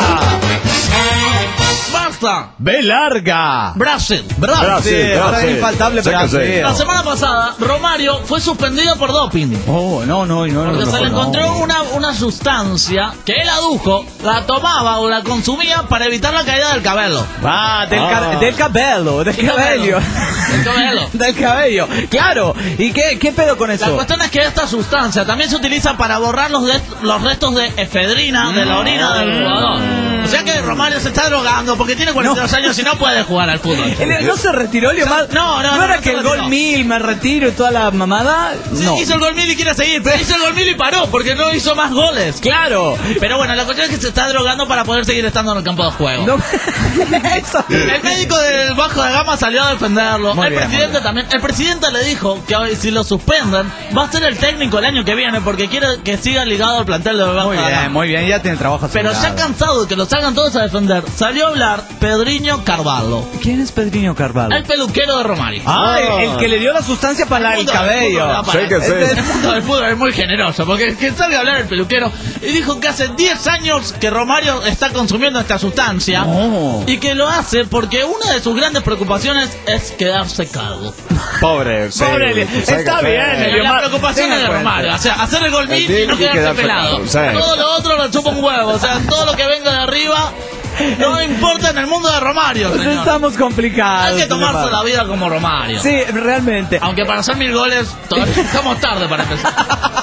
¡Basta! B larga. Brasil. Brasil. Brasil, Ahora Brasil. es infaltable Sí que Brasil. sí. La semana pasada, Romario fue suspendido por doping. Oh, no, no, no. Porque no, se no, le no. encontró una, una sustancia que él adujo, la tomaba o la consumía para evitar la caída del cabello. Ah, del, Ah. ca- del cabello, del cabello. Del cabello. Del cabello, claro. ¿Y qué, qué pedo con La eso? cuestión es que esta sustancia también se utiliza para borrar los, de- los restos de efedrina de la orina del jugador. O sea que Romario se está drogando porque tiene cuarenta y dos años y no puede jugar al fútbol. Él ¿No se retiró, Leomar? No, no, no, era no que se el retiró. gol mil, me retiro y toda la mamada? Sí, No. hizo el gol mil y quiere seguir, pero hizo el gol mil y paró porque no hizo más goles. Claro. Pero bueno, la cuestión es que se está drogando para poder seguir estando en el campo de juego. No. Eso. El médico del Bajo de Gama salió a defenderlo. Muy el bien, presidente muy bien. también. El presidente le dijo que hoy, si lo suspenden, va a ser el técnico el año que viene porque quiere que siga ligado al plantel del Bajo Muy de Gama. bien, muy bien, ya tiene trabajo Pero asegurado. ya cansado de que lo salgan todos a defender, salió a hablar Pedriño Carvalho, ¿Quién es Pedriño Carvalho? el peluquero de Romario. Ah, el, el que le dio la sustancia para el mundo del cabello. fútbol, Sí que sí. El mundo del fútbol es muy generoso, porque que salga a hablar el peluquero y dijo que hace diez años que Romario está consumiendo esta sustancia Oh. y que lo hace porque una de sus grandes preocupaciones es quedarse calvo. Pobre, sí. Pobre, Sí que está sí. bien, Eh, Eliomar, la preocupación tenga es de en cuenta. Romario, o sea, hacer el gol mil El y no y quedarse quedarse pelado. calvo, sí. Todo lo otro lo chupa un huevo, o sea, todo lo que venga de arriba no importa en el mundo de Romario, Pues señor. estamos complicados. Hay que tomarse Eliomar. la vida como Romario. Sí, realmente. Aunque para hacer mil goles todavía estamos tarde para empezar.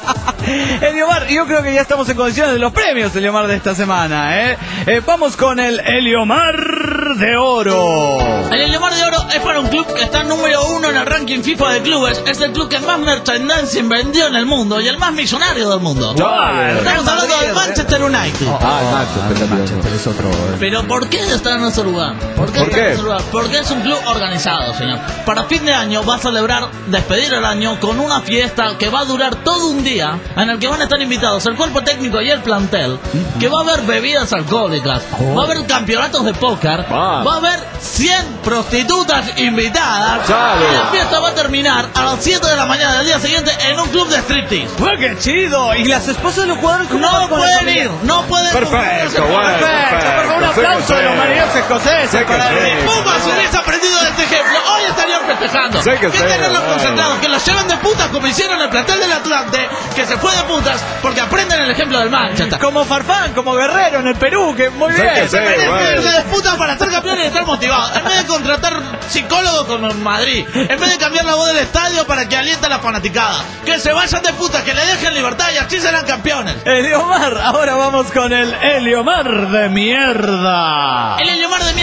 Eliomar, yo creo que ya estamos en condiciones de los premios Eliomar de esta semana, ¿eh? Eh, vamos con el Eliomar de Oro. El Eliomar de Oro es para un club que está número uno en el ranking FIFA de clubes. Es el club que más merchandising vendió en el mundo y el más millonario del mundo. Vale. Estamos hablando del Manchester United. Ah, Manchester, Manchester. es otro. Pero ¿por qué está en ese lugar? ¿Por qué ¿Por está qué? en ese lugar? Porque es un club organizado, señor. Para fin de año va a celebrar, despedir el año con una fiesta que va a durar todo un día, en el que van a estar invitados el cuerpo técnico y el plantel, que va a haber bebidas alcohólicas, va a haber campeonatos de póker, Ah. va a haber cien prostitutas invitadas, Chale. y la fiesta va a terminar a las siete de la mañana del día siguiente en un club de striptease. ¡Fue qué chido! ¿Y las esposas de los jugadores cómo No van con la pueden familia? ir, no pueden Perfecto, bueno. Perfecto, por favor, un Perfecto, aplauso de sí. los marineros escoceses Sí que para sí. el- Pumas hubiese aprendido de este ejemplo, hoy estarían festejando. Sí que que sí, tenerlos bueno. concentrados, que los lleven de putas como hicieron el plantel del Atlante, que se fue de putas porque aprenden el ejemplo del Manchester. Como Farfán, como Guerrero en el Perú, que muy Sí bien. que sí. En vez de bueno. irse de putas para ser campeones y estar motivados, en vez de contratar psicólogos como en Madrid, en vez de cambiar la voz del estadio para que aliente a la fanaticada, que se vayan de putas, que le dejen libertad y así serán campeones. Eliomar, ahora vamos con el Eliomar de mierda. El Eliomar de mierda es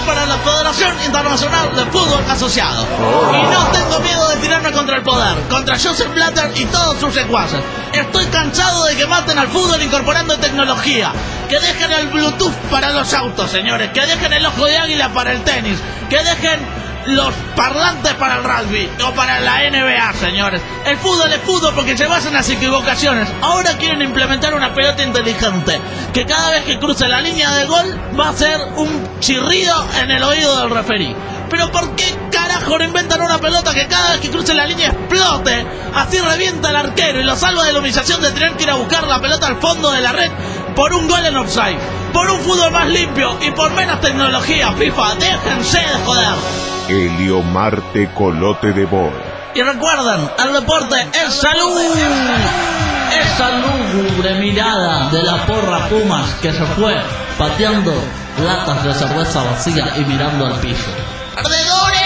para la Federación Internacional de Fútbol Asociado. Oh. Y no tengo miedo de tirarme contra el poder, contra Joseph Blatter y todos sus secuaces. Estoy cansado de que maten al fútbol incorporando tecnología. Que dejen el Bluetooth para los autos, señores. Que dejen el ojo de águila para el tenis. Que dejen los parlantes para el rugby o para la N B A, señores. El fútbol es fútbol porque se basa en las equivocaciones. Ahora quieren implementar una pelota inteligente que cada vez que cruce la línea de gol va a ser un chirrido en el oído del referí. Pero ¿por qué carajo no inventan una pelota que cada vez que cruce la línea explote? Así revienta al arquero y lo salva de la humillación de tener que ir a buscar la pelota al fondo de la red por un gol en offside. Por un fútbol más limpio y por menos tecnología. FIFA, déjense de joder. Helio Marte Colote de Bor. Y recuerden, el deporte es salud. Esa lúgubre mirada de la porra Pumas que se fue pateando latas de cerveza vacía y mirando al piso. ¡Perdedores!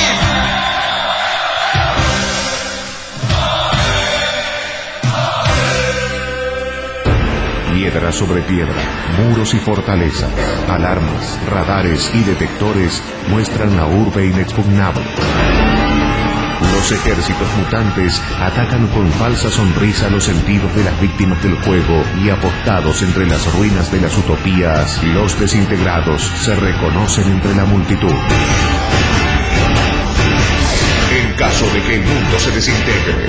Piedra sobre piedra, muros y fortalezas, alarmas, radares y detectores muestran la urbe inexpugnable. Los ejércitos mutantes atacan con falsa sonrisa los sentidos de las víctimas del juego y apostados entre las ruinas de las utopías, los desintegrados se reconocen entre la multitud. En caso de que el mundo se desintegre,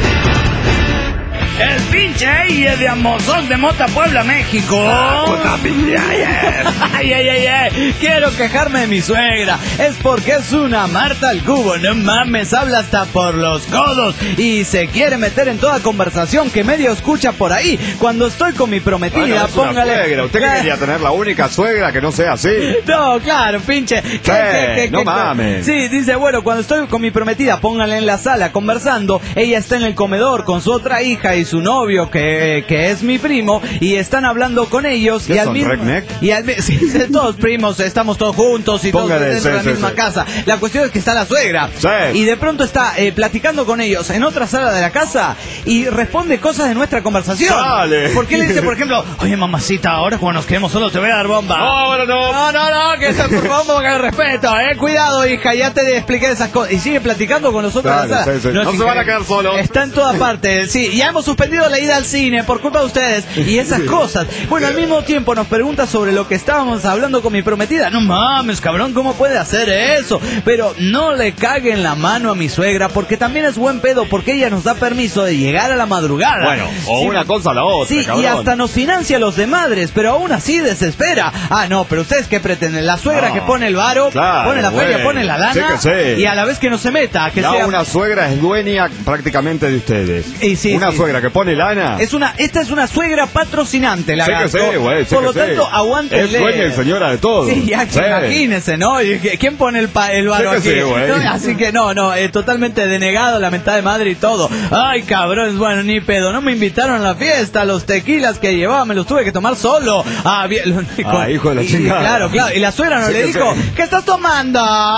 el pinche Eye de Amozón de Mota, Puebla, México. Ay, ay, ay, ay. Quiero quejarme de mi suegra. Es porque es una Marta al cubo. No mames, habla hasta por los codos. Y se quiere meter en toda conversación que medio escucha por ahí. Cuando estoy con mi prometida, bueno, es póngale. Una suegra. Usted que quería tener la única suegra que no sea así. No, claro, pinche. Sí, ¿Qué, qué, qué, no qué, mames. Sí, dice, bueno, cuando estoy con mi prometida, póngale en la sala conversando. Ella está en el comedor con su otra hija y su novio que, que es mi primo y están hablando con ellos y al son, mismo redneck? y al sí, todos primos, estamos todos juntos y Póngale, todos dentro de sí, la sí, misma sí. casa. La cuestión es que está la suegra Sí. y de pronto está eh, platicando con ellos en otra sala de la casa y responde cosas de nuestra conversación. Dale. Porque le dice, por ejemplo, oye mamacita, ahora cuando nos quedemos solos te voy a dar bomba. No, ahora no. No, no, no, que eso, por favor, que respeto, eh, cuidado, hija, ya te expliqué esas cosas. Y sigue platicando con nosotros. Dale, en la sala. sí, sí. No es se van a increíble. quedar solos. Está en toda parte, sí. Ya hemos suspendido la ida al cine por culpa de ustedes y esas cosas. Bueno, al mismo tiempo nos pregunta sobre lo que estábamos hablando con mi prometida. No mames, cabrón, ¿cómo puede hacer eso? Pero no le caguen la mano a mi suegra porque también es buen pedo porque ella nos da permiso de llegar a la madrugada. Bueno, o Sí. una cosa a la otra, Sí, cabrón. y hasta nos financia los de madres, pero aún así desespera. Ah, no, pero ustedes qué pretenden, la suegra No, que pone el varo, claro, pone la feria, güey. pone la lana Sí que sí. y a la vez que no se meta, que Ya sea una suegra es dueña prácticamente de ustedes. Y sí, una sí, suegra que pone lana. es una, esta es una suegra patrocinante, la Sí que sí, güey, sí Por lo que sí. tanto, aguántenle. Es dueña y señora de todo. Sí, ya Sí. imagínense, ¿no? Y que- ¿Quién pone el, pa- el varo Sí que aquí? sí, güey. No, así que no, no, eh, totalmente denegado, la mentada de madre y todo. Ay, cabrones, bueno, ni pedo, no me invitaron a la fiesta, los tequilas que llevaba me los tuve que tomar solo. Ah, bien, lo- Ah, hijo de la y- chingada. Claro, claro, y la suegra no Sí le que dijo, sí. ¿qué estás tomando?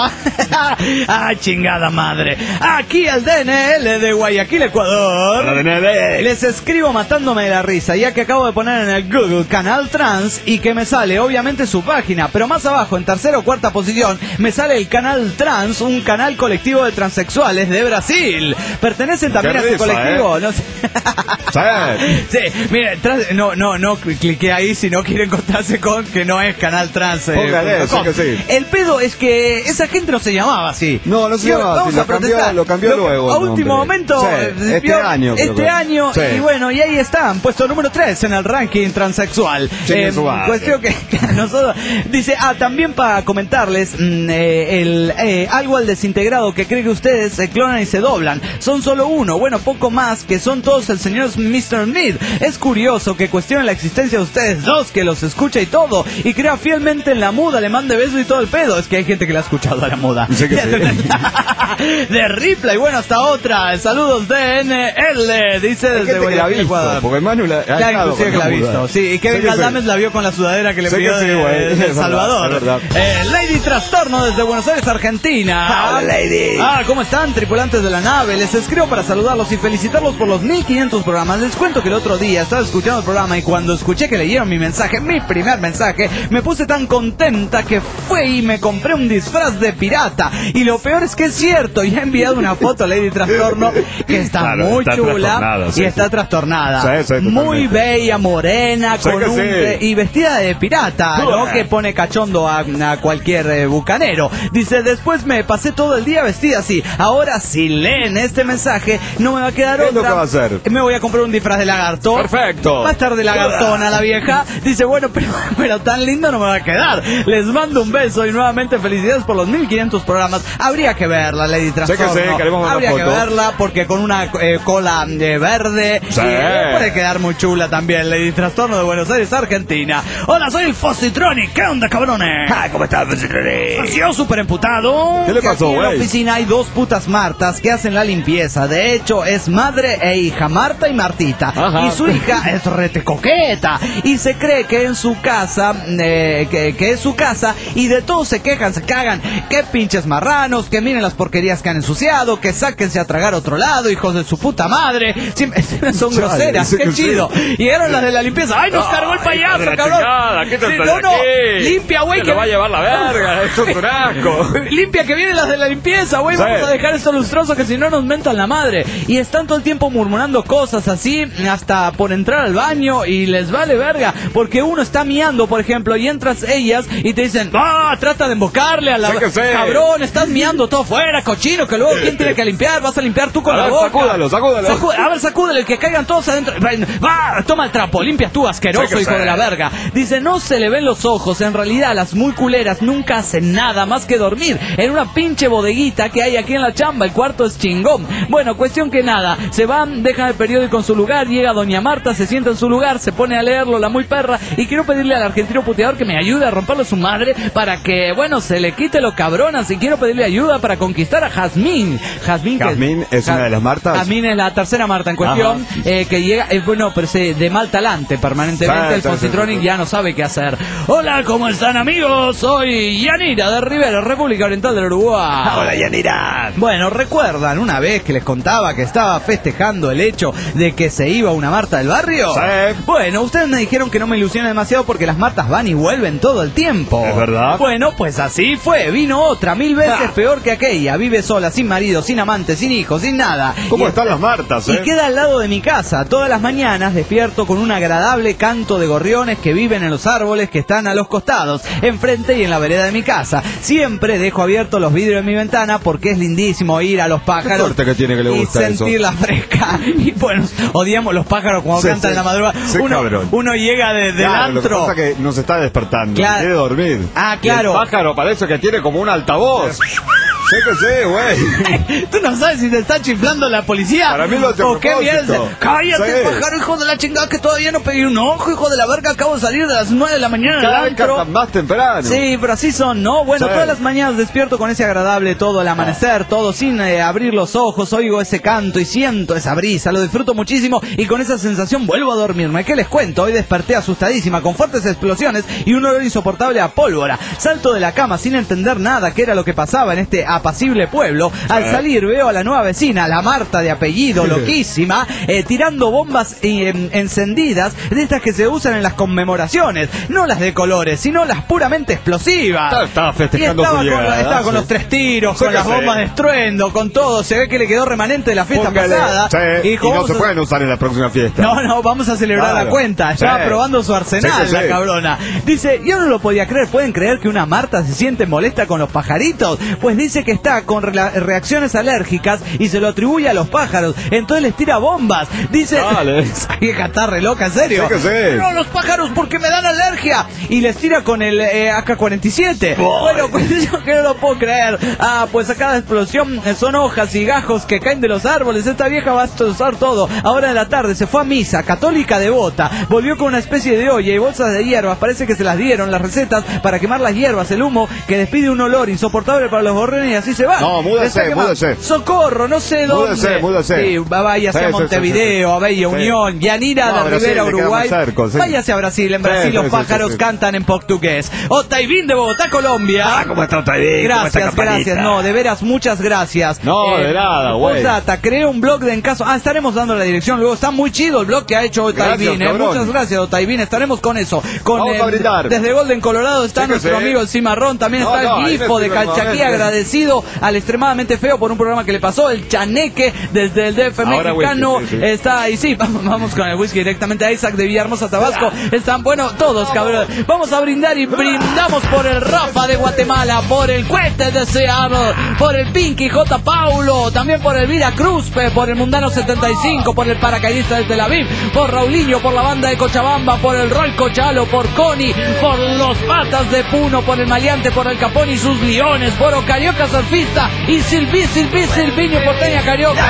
Ay, chingada madre. Aquí el D N L de Guayaquil, Ecuador. La D N L. Les escribo matándome de la risa, ya que acabo de poner en el Google Canal Trans y que me sale obviamente su página, pero más abajo, en tercera o cuarta posición, me sale el Canal Trans, un canal colectivo de transexuales de Brasil. ¿Pertenecen también Qué a ese risa, colectivo? ¿eh? No sé. Sí. Sí, mire, trans- no, no, no clique ahí si no quiere encontrarse con que no es Canal Trans. eh, Póngale, punto com. sí que sí. El pedo es que esa gente no se llamaba así. No, no se Yo- llamaba así, vamos lo a protestar. cambió- lo cambió luego A el último nombre. momento. Sí, eh, este vio- año creo Este que- año, sí. y bueno, y ahí están, puesto número tres en el ranking transexual. Chingue su madre. Cuestión que, que nosotros. Dice, ah, también para comentarles mm, eh, el eh, algo al desintegrado que cree que ustedes se clonan y se doblan. Son solo uno, bueno, poco más, que son todos el señor mister Smith. Es curioso que cuestionen la existencia de ustedes dos, que los escucha y todo, y crea fielmente en la muda, le mande besos y todo el pedo. Es que hay gente que le ha escuchado a la muda. Sí que sí. De Ripley, bueno, hasta otra. Saludos D N L, dice Hay desde gente que la ha Guayaquil, visto, Ecuador. porque Manu la ha Claro, estado inclusive con que la ha la muda. visto. Sí, y Kevin Sí que sí. Galdames la vio con la sudadera que le Sí pidió que sí, de, güey. de Es El verdad, Salvador. es verdad. Eh, Lady Trastorno desde Buenos Aires, Argentina. Hola, Lady. Ah, ¿cómo están, tripulantes de la nave? Les escribo para saludarlos y felicitarlos por los mil quinientos programas. Les cuento que el otro día estaba escuchando el programa y cuando escuché que leyeron mi mensaje, mi primer mensaje, me puse tan contento cuenta que fue y me compré un disfraz de pirata. Y lo peor es que es cierto, y ha enviado una foto a Lady Trastorno que está Claro, muy está chula trastornada, sí, y está sí. trastornada. Sí, sí, totalmente. Muy bella, morena, Sí con que un, sí. eh, y vestida de pirata, ¿no? Ué. Que pone cachondo a, a cualquier eh, bucanero. Dice, después me pasé todo el día vestida así. Ahora, si leen este mensaje, no me va a quedar ¿Qué es otra. lo que va a hacer? Me voy a comprar un disfraz de lagarto. Perfecto. Va a estar de lagartona la vieja. Dice, bueno, pero, pero tan lindo no me va a quedar. Les mando un beso y nuevamente felicidades por los mil quinientos programas. Habría que verla, Lady Trastorno. sí, queremos ver la Habría que foto. verla porque con una eh, cola eh, verde Sí. y, eh, puede quedar muy chula también. Lady Trastorno de Buenos Aires, Argentina. Hola, soy el Fositronic. ¿Qué onda, cabrones? Ah, ¿cómo estás, Fositronic? Yo súper emputado. ¿Qué le Que pasó, aquí en la güey? oficina hay dos putas Martas que hacen la limpieza. De hecho, es madre e hija, Marta y Martita. Ajá. Y su hija es rete coqueta. Y se cree que en su casa, eh, que, que es su casa, y de todo se quejan, se cagan. Que pinches marranos, que miren las porquerías que han ensuciado, que sáquense a tragar a otro lado, hijos de su puta madre. Siempre, son Chale, groseras, sí qué que sí. chido. Y eran las de la limpieza. ¡Ay, nos cargó el Ay, payaso, hijo de la cabrón! chingada, quítate Sí, de no, no, aquí. limpia, güey, Te que lo va a llevar la verga, esto es un asco. Limpia que vienen las de la limpieza, güey. Sí. Vamos a dejar esto lustroso que si no nos mentan la madre. Y están todo el tiempo murmurando cosas así, hasta por entrar al baño y les vale verga. Porque uno está miando, por ejemplo, y entras ellas y te dicen, ¡ah! Trata de embocarle a la. Sí que sí. Cabrón, estás miando todo fuera, cochino, que luego ¿quién tiene que limpiar? Vas a limpiar tú con A la ver, boca. sacúdalo, sacúdalo. Sacu- a ver, sacúdale, que caigan todos adentro. Va, toma el trapo, limpias tú, asqueroso, Sí que hijo sí. de la verga. Dice, no se le ven los ojos. En realidad, las muy culeras nunca hacen nada más que dormir en una pinche bodeguita que hay aquí en la chamba. El cuarto es chingón. Bueno, cuestión que nada. Se van, dejan el periódico en su lugar. Llega doña Marta, se sienta en su lugar, se pone a leerlo, la muy perra. Y quiero pedirle al argentino puteador que me ayude a romperlo a su madre para que, bueno, se le quite lo cabronas. Y quiero pedirle ayuda para conquistar a Jazmín. Jazmín, que- ¿Jazmín es una de las Martas? Jazmín es la tercera Marta en cuestión. Eh, que llega, eh, bueno, pero se, de mal talante permanentemente. Sí, el sí, Positronic sí, sí. ya no sabe qué hacer. Hola, ¿cómo están, amigos? Soy Yanira de Rivera, República Oriental del Uruguay. Hola, Yanira. Bueno, ¿recuerdan una vez que les contaba que estaba festejando el hecho de que se iba una Marta del barrio? Sí. Bueno, ustedes me dijeron que no me ilusione demasiado porque las Martas van y vuelven todo el tiempo. ¿Es verdad? Bueno, pues así fue. Vino otra, mil veces Ah. peor que aquella. Vive sola, sin marido, sin amante, sin hijos, sin nada. ¿Cómo Y- están las Martas, y eh? queda al lado de mi casa. Todas las mañanas despierto con un agradable canto de gorriones que viven en los árboles que están a los costados, enfrente y en la vereda de mi casa. Siempre dejo abiertos los vidrios de mi ventana porque es lindísimo ir a los pájaros. Qué suerte que tiene que le gusta y sentir eso. la fresca. Y bueno, odiamos los pájaros cuando Sí, cantan sí. en la madrugada. Sí, uno, cabrón. uno llega de, del Claro, lo que antro. pasa es que nos está despertando. Claro. Quiere dormir. Ah, Y el claro. pájaro parece que tiene como un altavoz. Sé que sí, güey. Tú no sabes si te está chiflando la policía. Para mí lo hace a ¿O qué propósito. mierda? Cállate, Sí. pájaro, hijo de la chingada, que todavía no pedí un ojo, hijo de la verga. Acabo de salir de las nueve de la mañana del Cada vez antro. cantan más temprano. Sí, pero así son, ¿no? Bueno, Sí. todas las mañanas despierto con ese agradable todo, el amanecer, todo sin eh, abrir los ojos, oigo ese canto y siento esa brisa, lo disfruto muchísimo y con esa sensación vuelvo a dormirme. ¿Qué les cuento? Hoy desperté asustadísima, con fuertes explosiones y un olor insoportable a pólvora. Salto de la cama sin entender nada qué era lo que pasaba en este apacible pueblo. Al salir veo a la nueva vecina, la Marta de apellido, loquísima, eh, tirando bombas eh, em, encendidas de estas que se usan en las conmemoraciones, no las de colores, sino las puramente explosivas. Estaba- estaba festejando Y estaba su con, llegada, estaba con sí. los tres tiros, Sí con que las sí. bombas de estruendo, con todo. Se ve que le quedó remanente de la fiesta Póngale. pasada. Sí, Y y, dijo, no vamos se a- pueden usar en la próxima fiesta. no, no, vamos a celebrar Claro. la cuenta. Estaba Sí. probando su arsenal, Sí que la sí. cabrona. Dice, yo no lo podía creer. ¿Pueden creer que una Marta se siente molesta con los pajaritos? Pues dice que está con rela- reacciones alérgicas y se lo atribuye a los pájaros. Entonces les tira bombas. Dice, Dale. esa vieja está re loca, en serio. Sí que sí. No, los pájaros porque me dan alergia. Y les tira con el eh, A K cuarenta y siete. Bueno, pues yo que no lo puedo creer. Ah, pues a cada explosión eh, son hojas y gajos que caen de los árboles. Esta vieja va a destrozar todo. Ahora en la tarde se fue a misa, católica devota. Volvió con una especie de olla y bolsas de hierbas. Parece que se las dieron las recetas para quemar las hierbas. El humo que despide un olor insoportable para los gorriones y así se van. No, múdese, Está quemado. múdese. Socorro, no sé dónde. Múdese, múdese. Sí, váyase Sí, a sí, Montevideo, sí, a Bella sí. Unión, Yanira No, de Brasil, Rivera, le queda Uruguay. más cerca, sí. Váyase a Brasil, en Sí, Brasil sí, los sí, pájaros sí, sí. cantan en portugués. Otaivín de Bogotá, Colombia. Ah, ¿cómo está Otaivín? ¿Cómo está, Gracias, campanita? gracias. No, de veras, muchas gracias. No, de nada, güey. Posdata, creé un blog de Encaso. Ah, estaremos dando la dirección luego. Está muy chido el blog que ha hecho Otaivín. Gracias, Eh. cabrón. Muchas gracias, Otaivín. Estaremos con eso. Con, Vamos a brindar. Desde Golden, Colorado, está Sí que nuestro sí. amigo el Cimarrón. También No, está no, el ahí Grifo me de estoy Calchaquí, nuevamente. agradecido al Extremadamente Feo por un programa que le pasó. El Chaneque desde el D F Ahora mexicano whisky, sí, sí. está ahí. Sí, vamos, vamos con el whisky directamente a Isaac de Villahermosa, Tabasco. Están, bueno, todos, cabrón. Vamos a brindar y brindamos por el Rafa de Guatemala, por el Cuete de Seattle, por el Pinky J. Paulo, también por el Vida Cruzpe, por el Mundano setenta y cinco, por el Paracaidista de Tel Aviv, por Raulinho, por la banda de Cochabamba, por el Roy Cochalo, por Connie, por los Patas de Puno, por el Maleante, por el Capón y sus Leones, por Ocarioca Surfista y Silví, Silví, Silviño Porteña Carioca.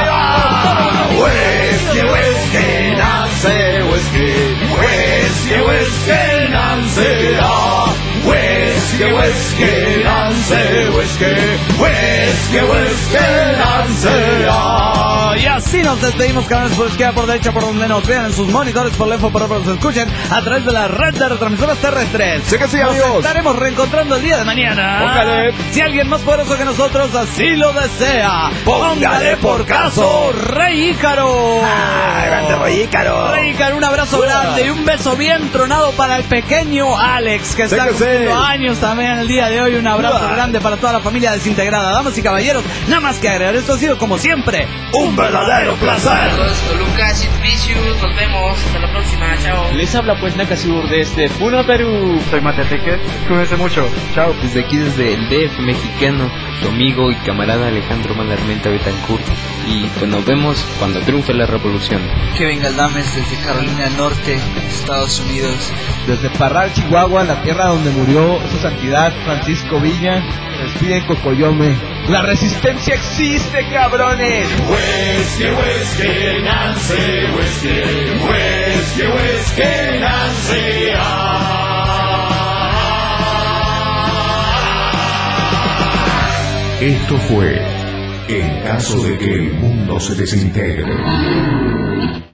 Whisky, whisky, nace whisky. Whisky, whisky, nace ah. Whisky, whisky, nace whisky. Whisky, whisky, nace ah. Y así nos despedimos, canales por izquierda, por derecha, por donde nos vean en sus monitores, por lejos, por donde nos escuchen, a través de la red de retransmisoras terrestres. Sí que sí, nos amigos. estaremos reencontrando el día de mañana. Póngale. Si alguien más poderoso que nosotros así lo desea, póngale por caso, Rey Ícaro. Ay, grande Rey Ícaro. Rey Ícaro, un abrazo grande y un beso bien tronado para el pequeño Alex, que Sí está que sí. cumpliendo años también el día de hoy. Un abrazo Uah. grande para toda la familia desintegrada. Damas y caballeros, nada más que agregar. Esto ha sido, como siempre, Un verdadero placer. Saludos, Lucas y Vicious, nos vemos, hasta la próxima, chao. Les habla pues Nakasur desde Puno, Perú. Soy Mateteque, cuídense mucho, chao. Desde aquí, desde el D F mexicano, su amigo y camarada Alejandro Malarmenta Betancourt. Y pues nos vemos cuando triunfe la revolución. Kevin Galdames desde Carolina del Norte, Estados Unidos. Desde Parral, Chihuahua, la tierra donde murió su santidad Francisco Villa, despide Cocoyome. ¡La resistencia existe, cabrones! Whisky, whisky, Nancy, whisky. Whisky, whisky, Nancy, ah. Esto fue En caso de que el mundo se desintegre.